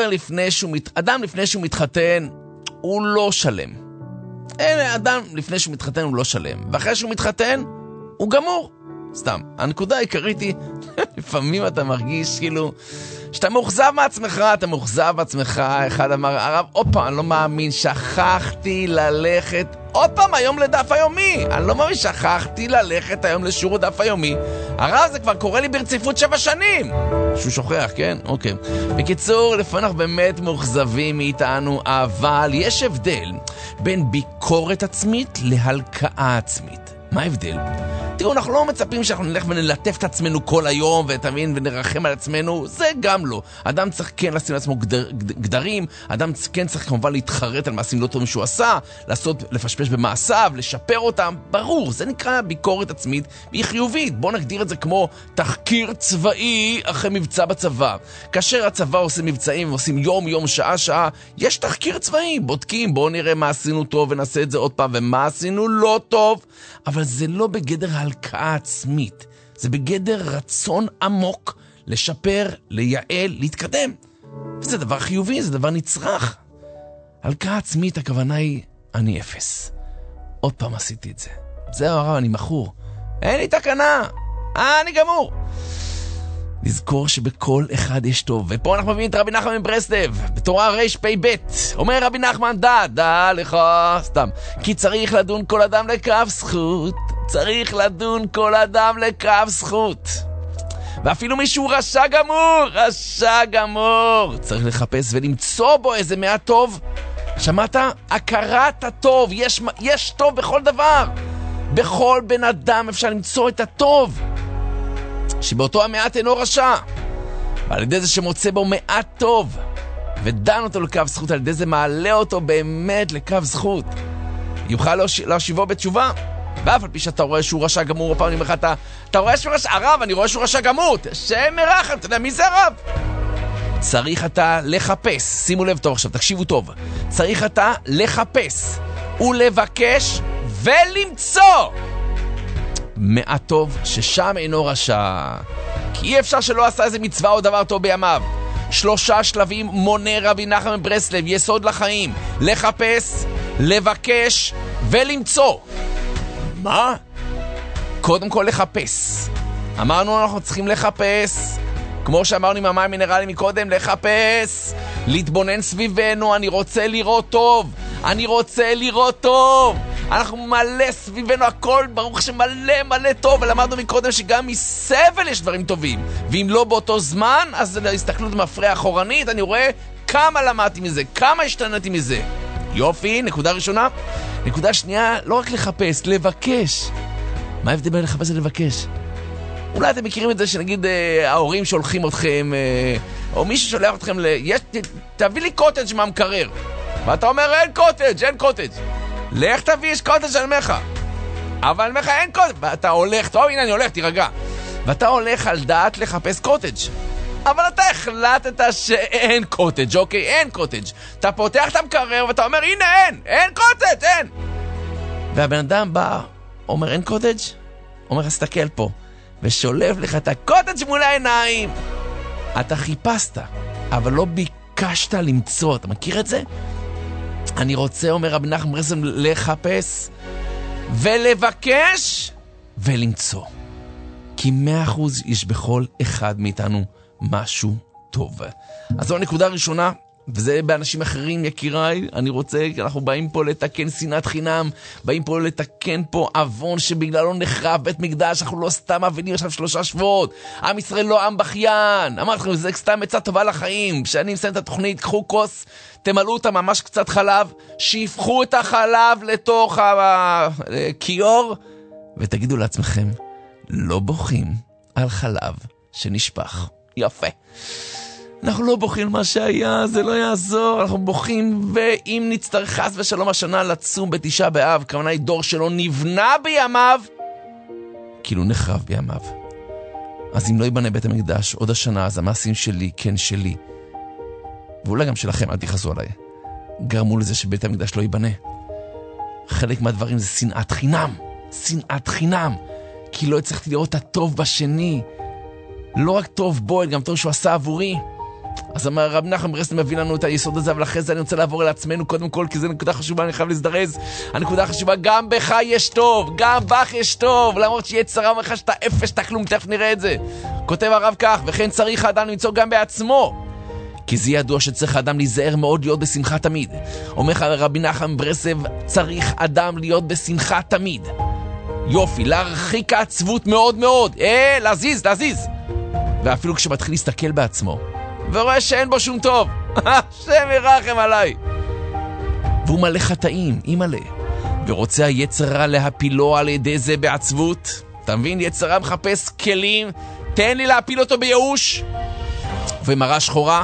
אדם לפני שהוא מתחתן, הוא לא שלם. אדם לפני שהוא מתחתן הוא לא שלם, ואחרי שהוא מתחתן, הוא גמור. סתם, הנקודה העיקרית היא, לפעמים אתה מרגיש כאילו, שאתה מאוכזב מעצמך, אחד אמר, הרב, אופה, אני לא מאמין, שכחתי ללכת, עוד פעם היום לדף היומי, אני לא מאמין, שכחתי ללכת היום לשיעור דף היומי, הרב, זה כבר קורה לי ברציפות 7 שנים, שהוא שוכח, כן? אוקיי. בקיצור, לפעמים אנחנו באמת מאוכזבים מאיתנו, אבל יש הבדל בין ביקורת עצמית להלקאה עצמית. מה ההבדל? תראו, אנחנו לא מצפים שאנחנו נלך ונלטף את עצמנו כל היום ותבין ונרחם על עצמנו, זה גם לא. אדם צריך כן לשים לעצמו גדרים, אדם כן צריך כמובן להתחרט על מעשים לא טובים שהוא עשה, לפשפש במעשיו, לשפר אותם, ברור, זה נקרא ביקורת עצמית, והיא חיובית. בואו נגדיר את זה כמו תחקיר צבאי אחרי מבצע בצבא. כאשר הצבא עושה מבצעים ועושים יום, שעה, יש תחקיר צבאי, בודקים, בואו נראה מה עשינו טוב ונעשה את זה עוד פעם, ומה עשינו לא טוב, אבל זה לא בגדר הלקאה עצמית, זה בגדר רצון עמוק לשפר, לייעל, להתקדם. וזה דבר חיובי, זה דבר נצרך. הלקאה עצמית, הכוונה היא, אני אפס. עוד פעם עשיתי את זה. זהו הרב, אני מכור. אין לי תקנה. אני גמור. לזכור שבכל אחד יש טוב. ופה אנחנו מביאים את רבי נחמן מברסלב, בתורה רפ"ב. אומר רבי נחמן, דע לך, סתם, כי צריך לדון כל אדם לכף זכות. צריך לדון כל אדם לכף זכות. ואפילו מישהו רשע גמור, צריך לחפש ולמצוא בו איזה מעט טוב. שמעת? הכרת הטוב. יש טוב בכל דבר. בכל בן אדם אפשר למצוא את הטוב. שבאותו המעט אינו רשע. ועל ידי זה שמוצא בו מעט טוב, ודן אותו לכף זכות, על ידי זה מעלה אותו באמת לכף זכות. יוכל להשיבו בתשובה. ואף על פי שאתה רואה שהוא רשע גמור, הפעם אני אומר לך, אתה רואה שהוא רשע, הרב, אני רואה שהוא רשע גמור, שם מרחם, אתה יודע מי זה הרב? צריך אתה לחפש, שימו לב טוב עכשיו, תקשיבו טוב, צריך אתה לחפש ולבקש ולמצוא מעט טוב ששם אינו רשע. כי אי אפשר שלא עשה איזה מצווה או דבר טוב בימיו. 3 שלבים מונה רבי נחמן מברסלב, יסוד לחיים: לחפש, לבקש ולמצוא. מה? קודם כל לחפש. אמרנו אנחנו צריכים לחפש, כמו שאמרנו עם המים מינרלים מקודם, לחפש, להתבונן סביבנו. אני רוצה לראות טוב, אנחנו מלא סביבנו הכל, ברוך שמלא מלא טוב, ולמדנו מקודם שגם מסבל יש דברים טובים. ואם לא באותו זמן, אז להסתכלות מפריע אחורנית, אני רואה כמה למדתי מזה, כמה השתנתי מזה. יופי, נקודה ראשונה. נקודה שנייה, לא רק לחפש, לבקש. מה ההבדל בין לחפש ולבקש? אולי אתם מכירים את זה שנגיד ההורים שולחים אתכם, או מי ששולח אתכם תביא לי קוטג' מהמקרר. ואתה אומר, אין קוטג', אין קוטג'. לך תביא, יש קוטג' על מך. אבל על מך אין קוטג'. ואתה הולך, טוב, הנה אני הולך, תירגע. ואתה הולך על דעת לחפש קוטג'. אבל אתה החלטת שאין קוטג', אוקיי? אין קוטג'. אתה פותח את המקרר ואתה אומר, הנה אין קוטג', אין. והבן אדם בא, אומר, אין קוטג'? אומר, סתכל פה. ושולף לך את הקוטג' מול העיניים. אתה חיפשת, אבל לא ביקשת למצוא. אתה מכיר את זה? אני רוצה, אומר רבי נחמן מברסלב, לחפש ולבקש ולמצוא. כי 100% יש בכל אחד מאיתנו משהו טוב. אז זו הנקודה הראשונה, וזה באנשים אחרים, יקיריי. אני רוצה, אנחנו באים פה לתקן שנאת חינם, באים פה לתקן פה אבון שבגללו נחרב בית מקדש. אנחנו לא סתם אבנים עכשיו 3 שבועות. עם ישראל לא עם בכיין. אמרתי לכם, זה סתם עצה טובה לחיים. כשאני מסיים את התוכנית, קחו כוס, תמלאו אותה ממש קצת חלב, שיפחו את החלב לתוך הכיור, ותגידו לעצמכם, לא בוכים על חלב שנשפך. יפה. אנחנו לא בוכים מה שהיה, זה לא יעזור, אנחנו בוכים, ואם נצטרך חס ושלום השנה לצום בתשעה באב, כוונה היא דור שלא נבנה בימיו, כאילו נחרב בימיו. אז אם לא ייבנה בית המקדש עוד השנה, אז המעשים שלי, כן שלי, ואולי גם שלכם, אל תכעסו עליי, גרמו לזה שבית המקדש לא ייבנה. חלק מהדברים זה שנאת חינם, שנאת חינם, כי לא הצלחתי לראות את הטוב בשני, לא רק טוב בו, גם טוב שהוא עשה עבורי. אז רבי נחמן מברסלב מביא לנו את היסוד הזה, אבל אחרי זה אני רוצה לעבור אל עצמנו קודם כל, כי זו נקודה חשובה, אני חייב להזדרז. הנקודה חשובה, גם בך יש טוב, גם בך יש טוב, למרות שיהיה צרה אומר לך שאתה אפס, שאתה כלום, תכף נראה את זה. כותב הרב כך, וכן צריך האדם למצוא גם בעצמו, כי זה ידוע שצריך האדם להיזהר מאוד להיות בשמחה תמיד. אומר רבי נחמן מברסלב, צריך אדם להיות בשמחה תמיד. יופי, להרחיק העצבות מאוד מאוד, להזיז. ואפילו כשמתחיל להסתכל בעצמו ורואה שאין בו שום טוב, השם ירחם עליי, והוא מלא חטאים, מלא, ורוצה היצר רע להפילו על ידי זה בעצבות. אתה מבין? יצר רע מחפש כלים, תן לי להפיל אותו בייאוש ומראה שחורה.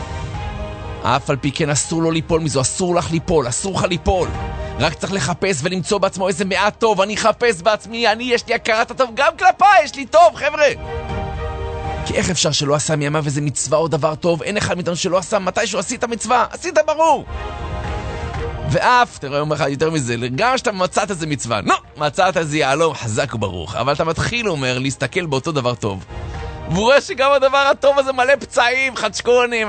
אף על פי כן אסור לו ליפול מזו, אסור לך ליפול, אסור לך ליפול. רק צריך לחפש ולמצוא בעצמו איזה מעט טוב. אני אחפש בעצמי, יש לי הכרת הטוב, גם כלפיי יש לי טוב, חבר'ה. כי איך אפשר שלא עשה מימיו איזה מצווה או דבר טוב? אין אחד מאיתנו שלא עשה מתישהו עשית מצווה, עשית ברור. ואף, תראה יום אחד יותר מזה, גם שאתה מצאת איזה מצווה, מצאת איזה יעלום חזק וברוך, אבל אתה מתחיל, אומר, להסתכל באותו דבר טוב, והוא רואה שגם הדבר הטוב הזה מלא פצעים, חדשקונים,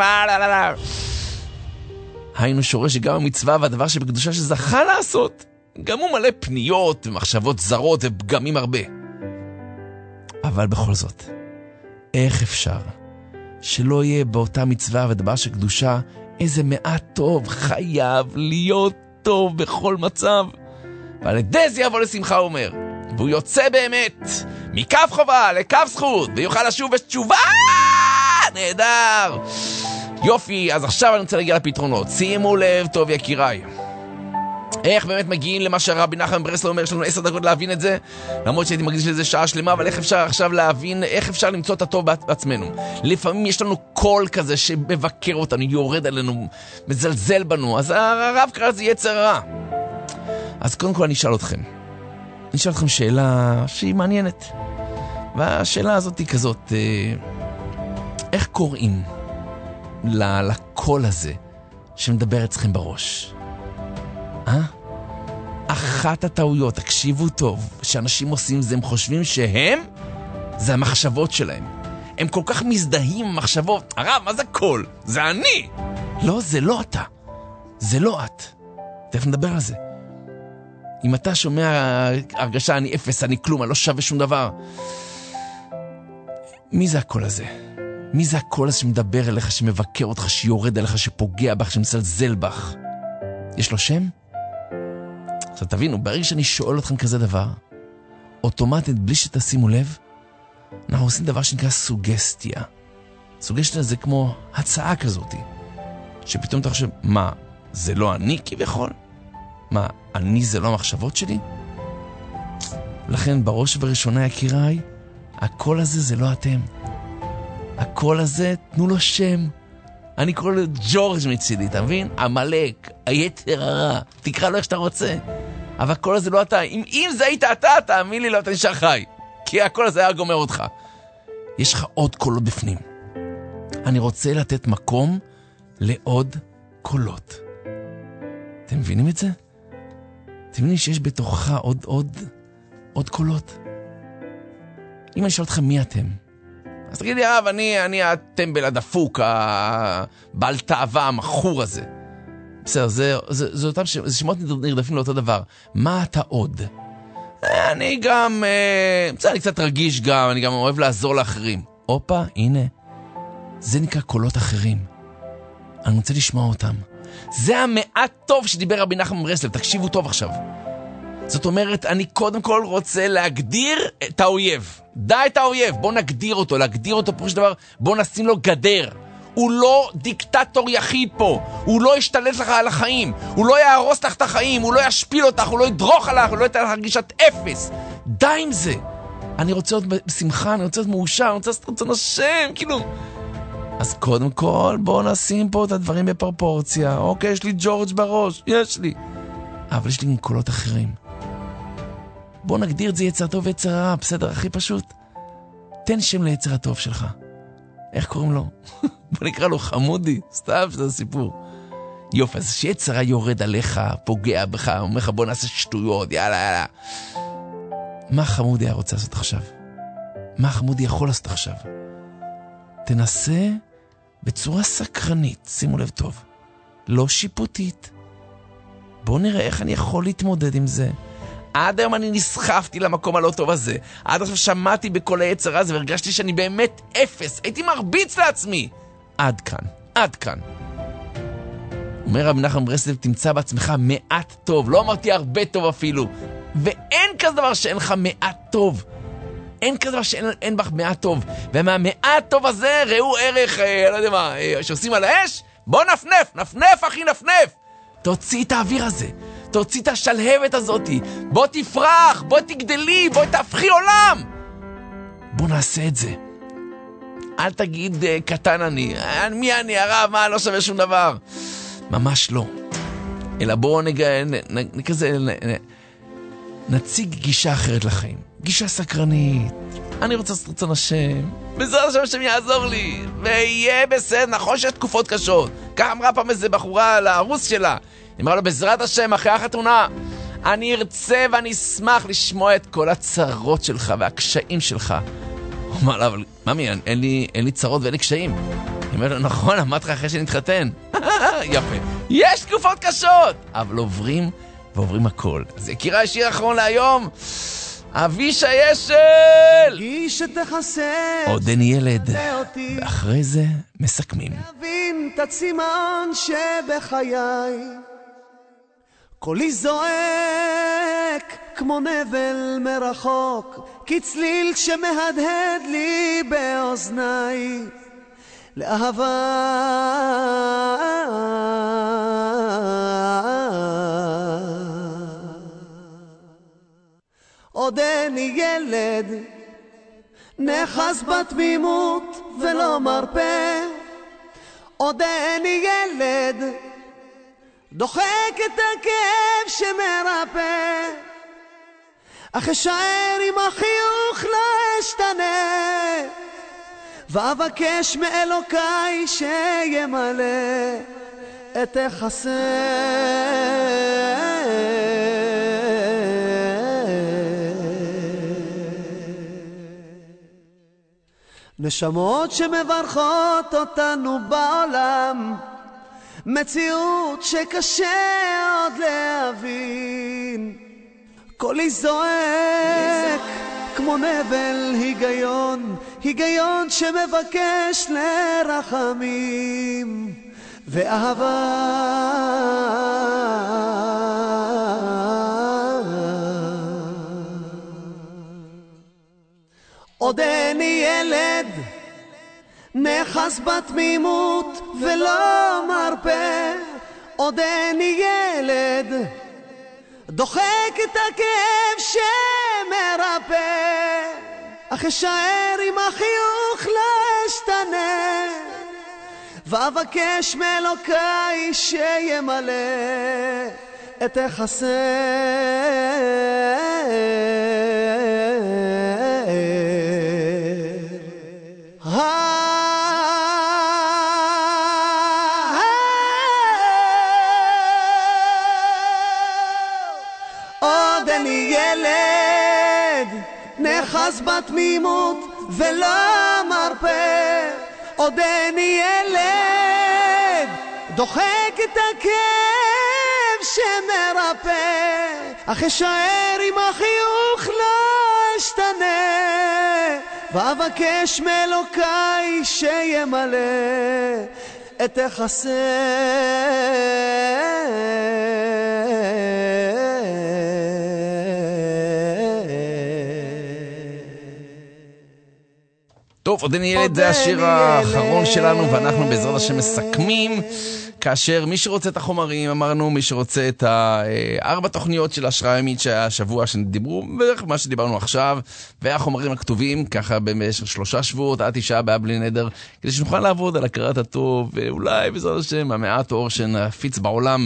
היינו שורש שגם המצווה והדבר שבקדושה שזכה לעשות, גם הוא מלא פניות ומחשבות זרות ופגמים הרבה. אבל בכל זאת, איך אפשר שלא יהיה באותה מצווה ודבר של קדושה איזה מעט טוב? חייב להיות טוב בכל מצב, ועל ידי זה יבוא לשמחה, הוא אומר, והוא יוצא באמת מכף חובה לכף זכות, ויוכל לשוב בתשובה. נהדר, יופי. אז עכשיו אני רוצה להגיע לפתרונות. שימו לב טוב יקיריי, איך באמת מגיעים למה שרבי נחמן מברסלב אומר? יש לנו 10 דקות להבין את זה, למרות שהייתי מקדיש לזה שעה שלמה, אבל איך אפשר עכשיו להבין, איך אפשר למצוא את הטוב בעצמנו? לפעמים יש לנו קול כזה שמבקר אותנו, יורד עלינו, מזלזל בנו, אז הרב קרא זה יצר רע. אז קודם כל אני אשאל אתכם שאלה שהיא מעניינת, והשאלה הזאת היא כזאת, איך קוראים לקול הזה שמדבר אצלכם בראש? אחת הטעויות, תקשיבו טוב, שאנשים עושים זה, הם חושבים זה המחשבות שלהם. הם כל כך מזדהים עם מחשבות. הרב, מה זה קול? זה אני. לא, זה לא אתה. זה לא את. תכף נדבר על זה. אם אתה שומע הרגשה, אני אפס, אני כלום, אני לא שווה שום דבר. מי זה הקול הזה? מי זה הקול הזה שמדבר אליך, שמבקר אותך, שיורד אליך, שפוגע בך, שמסלזל בך? יש לו שם? עכשיו תבינו, ברגע שאני שואל אתכם כזה דבר, אוטומטית, בלי שתשימו לב, אנחנו עושים דבר שנקרא סוגסטיה. סוגסטיה זה כמו הצעה כזאת, שפתאום אתה חושב, מה, זה לא אני כביכול? מה, אני זה לא המחשבות שלי? לכן בראש ובראשונה יקיריי, הקול הזה זה לא אתם. הקול הזה, תנו לו שם. אני קורא לו ג'ורג' מצידי, אתה מבין? המלאק, היתר הרע, תקרא לו איך שאתה רוצה. אבל הקול הזה לא אתה. אם זה היית אתה, תאמין לי, לא אתה נשאר חי. כי הקול הזה היה גומר אותך. יש לך עוד קולות בפנים. אני רוצה לתת מקום לעוד קולות. אתם מבינים את זה? אתם מבינים שיש בתוכך עוד קולות? אם אני שואל אתכם מי אתם, אז תגיד לי, אני הטמבל הדפוק, הבעל תאווה, המחור הזה. בסדר, זה אותם שמות נרדפים לאותו דבר. מה אתה עוד? אני גם, בסדר, אני קצת רגיש גם, אני גם אוהב לעזור לאחרים. אופה, הנה. זה נקרא קולות אחרים. אני רוצה לשמוע אותם. זה המעט טוב שדיבר רבי נחמן מברסלב, תקשיבו טוב עכשיו. זאת אומרת, אני קודם כל רוצה להגדיר את האויב. די את האויב, בוא נגדיר אותו, להגדיר אותו פרוש דבר, בוא נשים לו גדר. הוא לא דיקטטור יחיד פה, הוא לא ישתלט לך על החיים, הוא לא יהרוס לך את החיים, הוא לא ישפיל אותך, הוא לא ידרוך עליך, הוא לא ייתן לך הרגישת אפס. די עם זה. אני רוצה להיות בשמחה, אני רוצה להיות מאושר, אני רוצה לעשות רצון השם, כאילו. אז קודם כל, בוא נשים פה את הדברים בפרופורציה. אוקיי, יש לי ג'ורג' בראש, יש לי. אבל יש לי גם קולות אחרים. בוא נגדיר את זה יצר טוב ויצר רע, בסדר, הכי פשוט. תן שם ליצר הטוב שלך. איך קוראים לו? בוא נקרא לו חמודי, סתם שזה סיפור. יופי, אז שיצר רע יורד עליך, פוגע בך, אומר לך בוא נעשה שטויות, יאללה. מה חמודי היה רוצה לעשות עכשיו? מה חמודי יכול לעשות עכשיו? תנסה בצורה סקרנית, שימו לב טוב, לא שיפוטית. בוא נראה איך אני יכול להתמודד עם זה. עד היום אני נסחפתי למקום הלא טוב הזה. עד עכשיו שמעתי בכל היצר הזה והרגשתי שאני באמת אפס. הייתי מרביץ לעצמי. עד כאן. אומר רבי נחמן מברסלב, תמצא בעצמך מעט טוב. לא אמרתי הרבה טוב אפילו. ואין כזה דבר שאין לך מעט טוב. אין כזה דבר שאין בך מעט טוב. ומהמעט טוב הזה ראו ערך, לא יודע מה, שעושים על האש. בוא נפנף אחי נפנף. תוציא את האוויר הזה. תוציא את השלהבת הזאת. בוא תפרח, בוא תגדלי, בוא תהפכי עולם. בוא נעשה את זה. אל תגיד קטן אני. מי אני הרב? מה? לא שווה שום דבר. ממש לא. אלא בוא נציג גישה אחרת לחיים. גישה סקרנית. אני רוצה לעשות רצון השם. בעזרת השם יעזור לי. ויהיה בסדר. נכון שיש תקופות קשות. כך אמרה פעם איזה בחורה לערוס שלה. היא אמרה לו, בעזרת השם, אחרי החתונה, אני ארצה ואני אשמח לשמוע את כל הצרות שלך והקשיים שלך. הוא אמר לה, אבל ממי, אין לי צרות ואין לי קשיים. היא אמרה לו, נכון, אמרת לך אחרי שנתחתן. יפה. יש תקופות קשות, אבל עוברים הכל. אז יקירה, השיר האחרון להיום, אבישי אשל! גיש תחסה עוד אין ילד, ואחרי זה מסכמים. להבין את הצימן שבחיי, קולי זועק כמו נבל מרחוק, כצליל שמהדהד לי באוזניי, לאהבה עוד אין ילד, נחס בתמימות ולא מרפא, עוד אין ילד, דוחק את הכאב שמרפא, אך אשאר עם החיוך לא אשתנה, ואבקש מאלוקיי שימלא את יחסי. נשמות שמברכות אותנו בעולם, מציאות שקשה עוד להבין, קולי זועק כמו נבל היגיון, היגיון שמבקש לרחמים ואהבה. עוד איני ילד, נחס בתמימות ולא מרפא. עוד איני ילד, דוחק את הכאב שמרפא. אך אשאר עם החיוך לא אשתנה, ואבקש מאלוקיי שימלא את יחסי. עוד אני ילד, נחס בתמימות ולא מרפא. עוד אני ילד, דוחק את הכאב שמרפא. אך אשאר עם החיוך לא אשתנה, ואבקש מאלוקיי שימלא את יחסי. טוב, עוד אני ילד, זה השיר האחרון שלנו, ואנחנו בעזרת השם מסכמים, כאשר מי שרוצה את החומרים, אמרנו, מי שרוצה את 4 תוכניות של השראה ימית שהיה השבוע שדיברו, בערך מה שדיברנו עכשיו, והחומרים הכתובים, ככה במשך 3 שבועות, עד 9 באב בלי נדר, כדי שנוכל לעבוד על הכרת הטוב, ואולי בעזרת השם, המעט אור שנפיץ בעולם,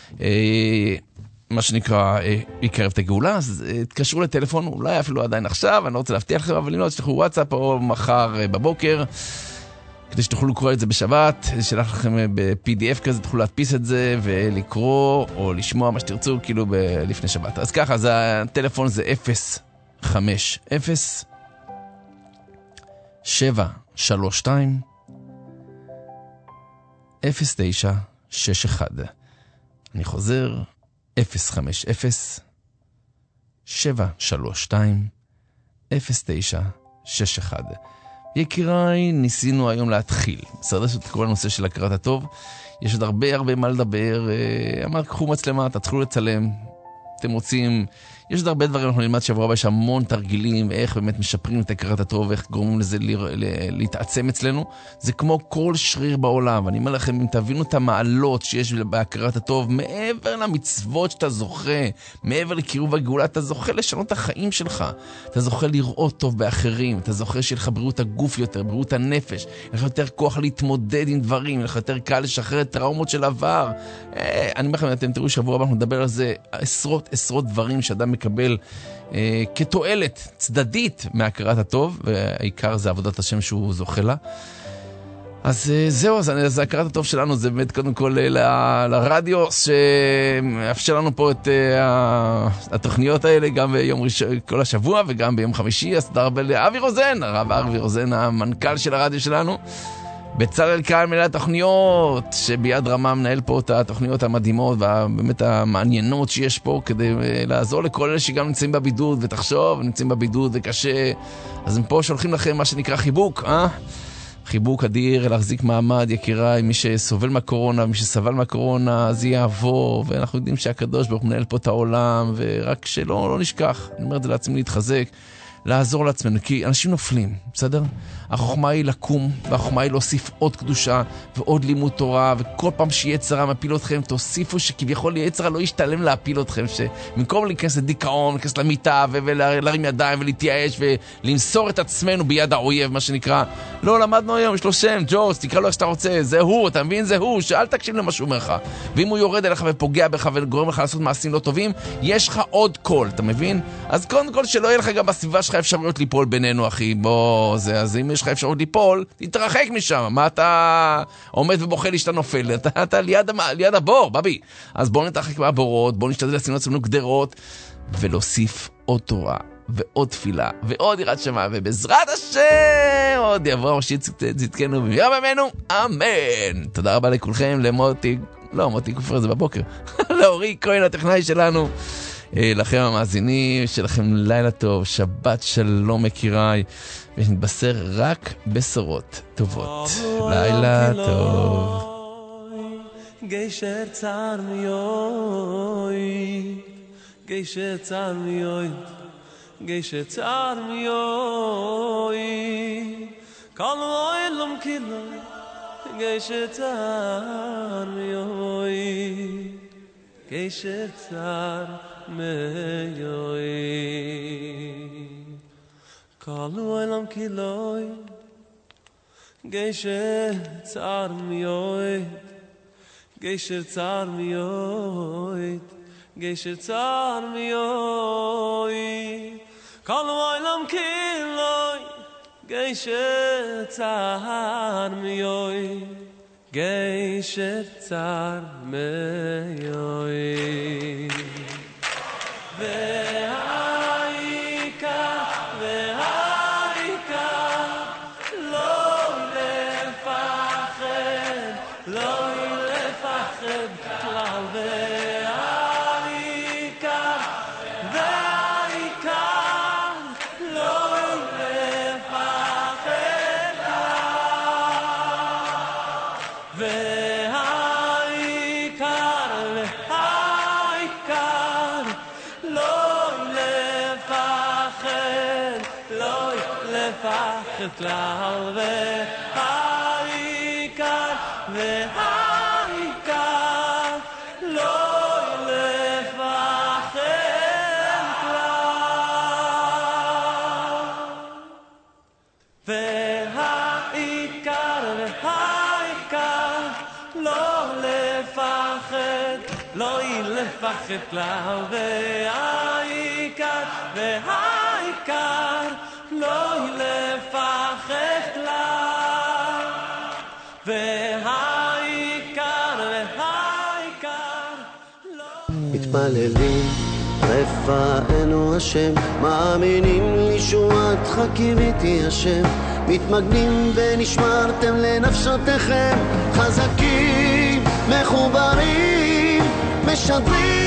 מה שנקרא, יקרב את הגאולה. אז תקשרו לטלפון, אולי אפילו עדיין עכשיו, אני לא רוצה להבטיח לכם, אבל אם לא, תשלחו וואטסאפ או מחר בבוקר, כדי שתוכלו לקרוא את זה בשבת, שלח לכם ב-PDF כזה, תוכלו להדפיס את זה ולקרוא או לשמוע מה שתרצו, כאילו לפני שבת. אז ככה, אז הטלפון זה 050-732-0961. אני חוזר, 050-732-0961. יקיריי, ניסינו היום להתחיל. בסדר שאת כל הנושא של הכרת הטוב. יש עוד הרבה מה לדבר. אמר, קחו מצלמה, תתחילו לצלם. אתם רוצים... יש עוד הרבה דברים, אנחנו נלמד שבוע הבא, יש המון תרגילים, איך באמת משפרים את הכרת הטוב, איך גורמים לזה להתעצם אצלנו. זה כמו כל שריר בעולם. אני אומר לכם, אם תבינו את המעלות שיש בהכרת הטוב, מעבר למצוות שאתה זוכה, מעבר לקירוב הגאולה, אתה זוכה לשנות את החיים שלך. אתה זוכה לראות טוב באחרים, אתה זוכה שיהיה לך בריאות הגוף יותר, בריאות הנפש, יהיה לך יותר כוח להתמודד עם דברים, יהיה לך יותר קל לשחרר את טראומות של עבר. אני אומר לכם, אתם תראו שבוע הבא, אנחנו נדבר על זה עשרות דברים שאדם מקבל כתועלת צדדית מהכרת הטוב, והעיקר זה עבודת השם שהוא זוכה לה. אז זהו, אז הכרת הטוב שלנו זה באמת קודם כל לרדיו, שאפשר לנו פה את התוכניות האלה גם ביום ראשון, כל השבוע, וגם ביום חמישי. אז תודה רבה לאבי רוזן, הרב אבי רוזן, המנכ"ל של הרדיו שלנו. בצלאל קהל מנהל התוכניות, שביד רמה מנהל פה את התוכניות המדהימות ובאמת המעניינות שיש פה, כדי לעזור לכל אלה שגם נמצאים בבידוד, ותחשוב, נמצאים בבידוד וקשה. אז הם פה שולחים לכם מה שנקרא חיבוק, חיבוק אדיר, להחזיק מעמד, יקיריי, מי שסובל מהקורונה, מי שסבל מהקורונה, אז יעבור, ואנחנו יודעים שהקדוש ברוך מנהל פה את העולם, ורק שלא נשכח, אני אומר את זה לעצמי, להתחזק, לעזור לעצמנו, כי אנשים נופלים, בסדר? החוכמה היא לקום, והחוכמה היא להוסיף עוד קדושה ועוד לימוד תורה, וכל פעם שיהיה צרה מפיל אתכם, תוסיפו שכביכול יהיה צרה לא ישתלם להפיל אתכם, שבמקום להיכנס לדיכאון, להיכנס למיטה ולהרים ידיים ולהתייאש ולמסור את עצמנו ביד האויב, מה שנקרא. לא, למדנו היום, יש לו שם, ג'ורס, תקרא לו איך שאתה רוצה, זה הוא, אתה מבין? זה הוא, שאל תקשיב למה שהוא אומר לך. ואם הוא יורד אליך ופוגע בך וגורם לך לעשות מעשים לא טובים, יש לך עוד קול, אתה מבין? אז קודם כל שלא יהיה לך גם בסביבה שלך אפשרויות ליפול בינינו, אחי. בוא, אז אם יש לך אפשרות ליפול, תתרחק משם. מה אתה עומד ובוכה לי שאתה נופל? אתה ליד הבור, בבי. אז בוא נתרחק מהבורות, בוא נשתדל לשים לעצמנו גדרות, ולהוסיף עוד תורה, ועוד תפילה, ועוד יראת שמיים, ובעזרת השם עוד יבוא המשיח צדקנו במהרה בימינו, אמן. תודה רבה לכולכם, למוטי, לא, מוטי כופר זה בבוקר, לאורי כהן הטכנאי שלנו, לכם המאזינים, שלכם לילה טוב, שבת שלום יקיריי, ונתבשר רק בשורות טובות. לילה טוב. גשר צר מיוי, גשר צר מיוי, Geshe tzar miyoi Kol oilum kiloi Geshe tzar miyoi Geshe tzar miyoi Kol oilum kiloi Geshe tzar miyoi Geshe tzar miyoi Geshe tzar miyoi Kol oilam kiloi Geshe tzar miyoi Geshe tzar miyoi Ve'aika Ve'aika Lo lefached Lo lefached Klal Ve'aika Ve'aika Lo lefached Ve'aikar Ve'aikar Lo lefached Lo lefached Klal Ve'aikar Ve'aikar Lo lefached Klal Ve'aikar Ve'aikar Lo lefached Lo lefached Klal Ve'aikar Ve'aikar Lo lefached Klal Ve'aikar Ve'aikar מתפללים רפאנו השם מאמינים לישועתך קיוויתי השם מתמגנים ונשמרתם לנפשותיכם חזקים מחוברים משדרים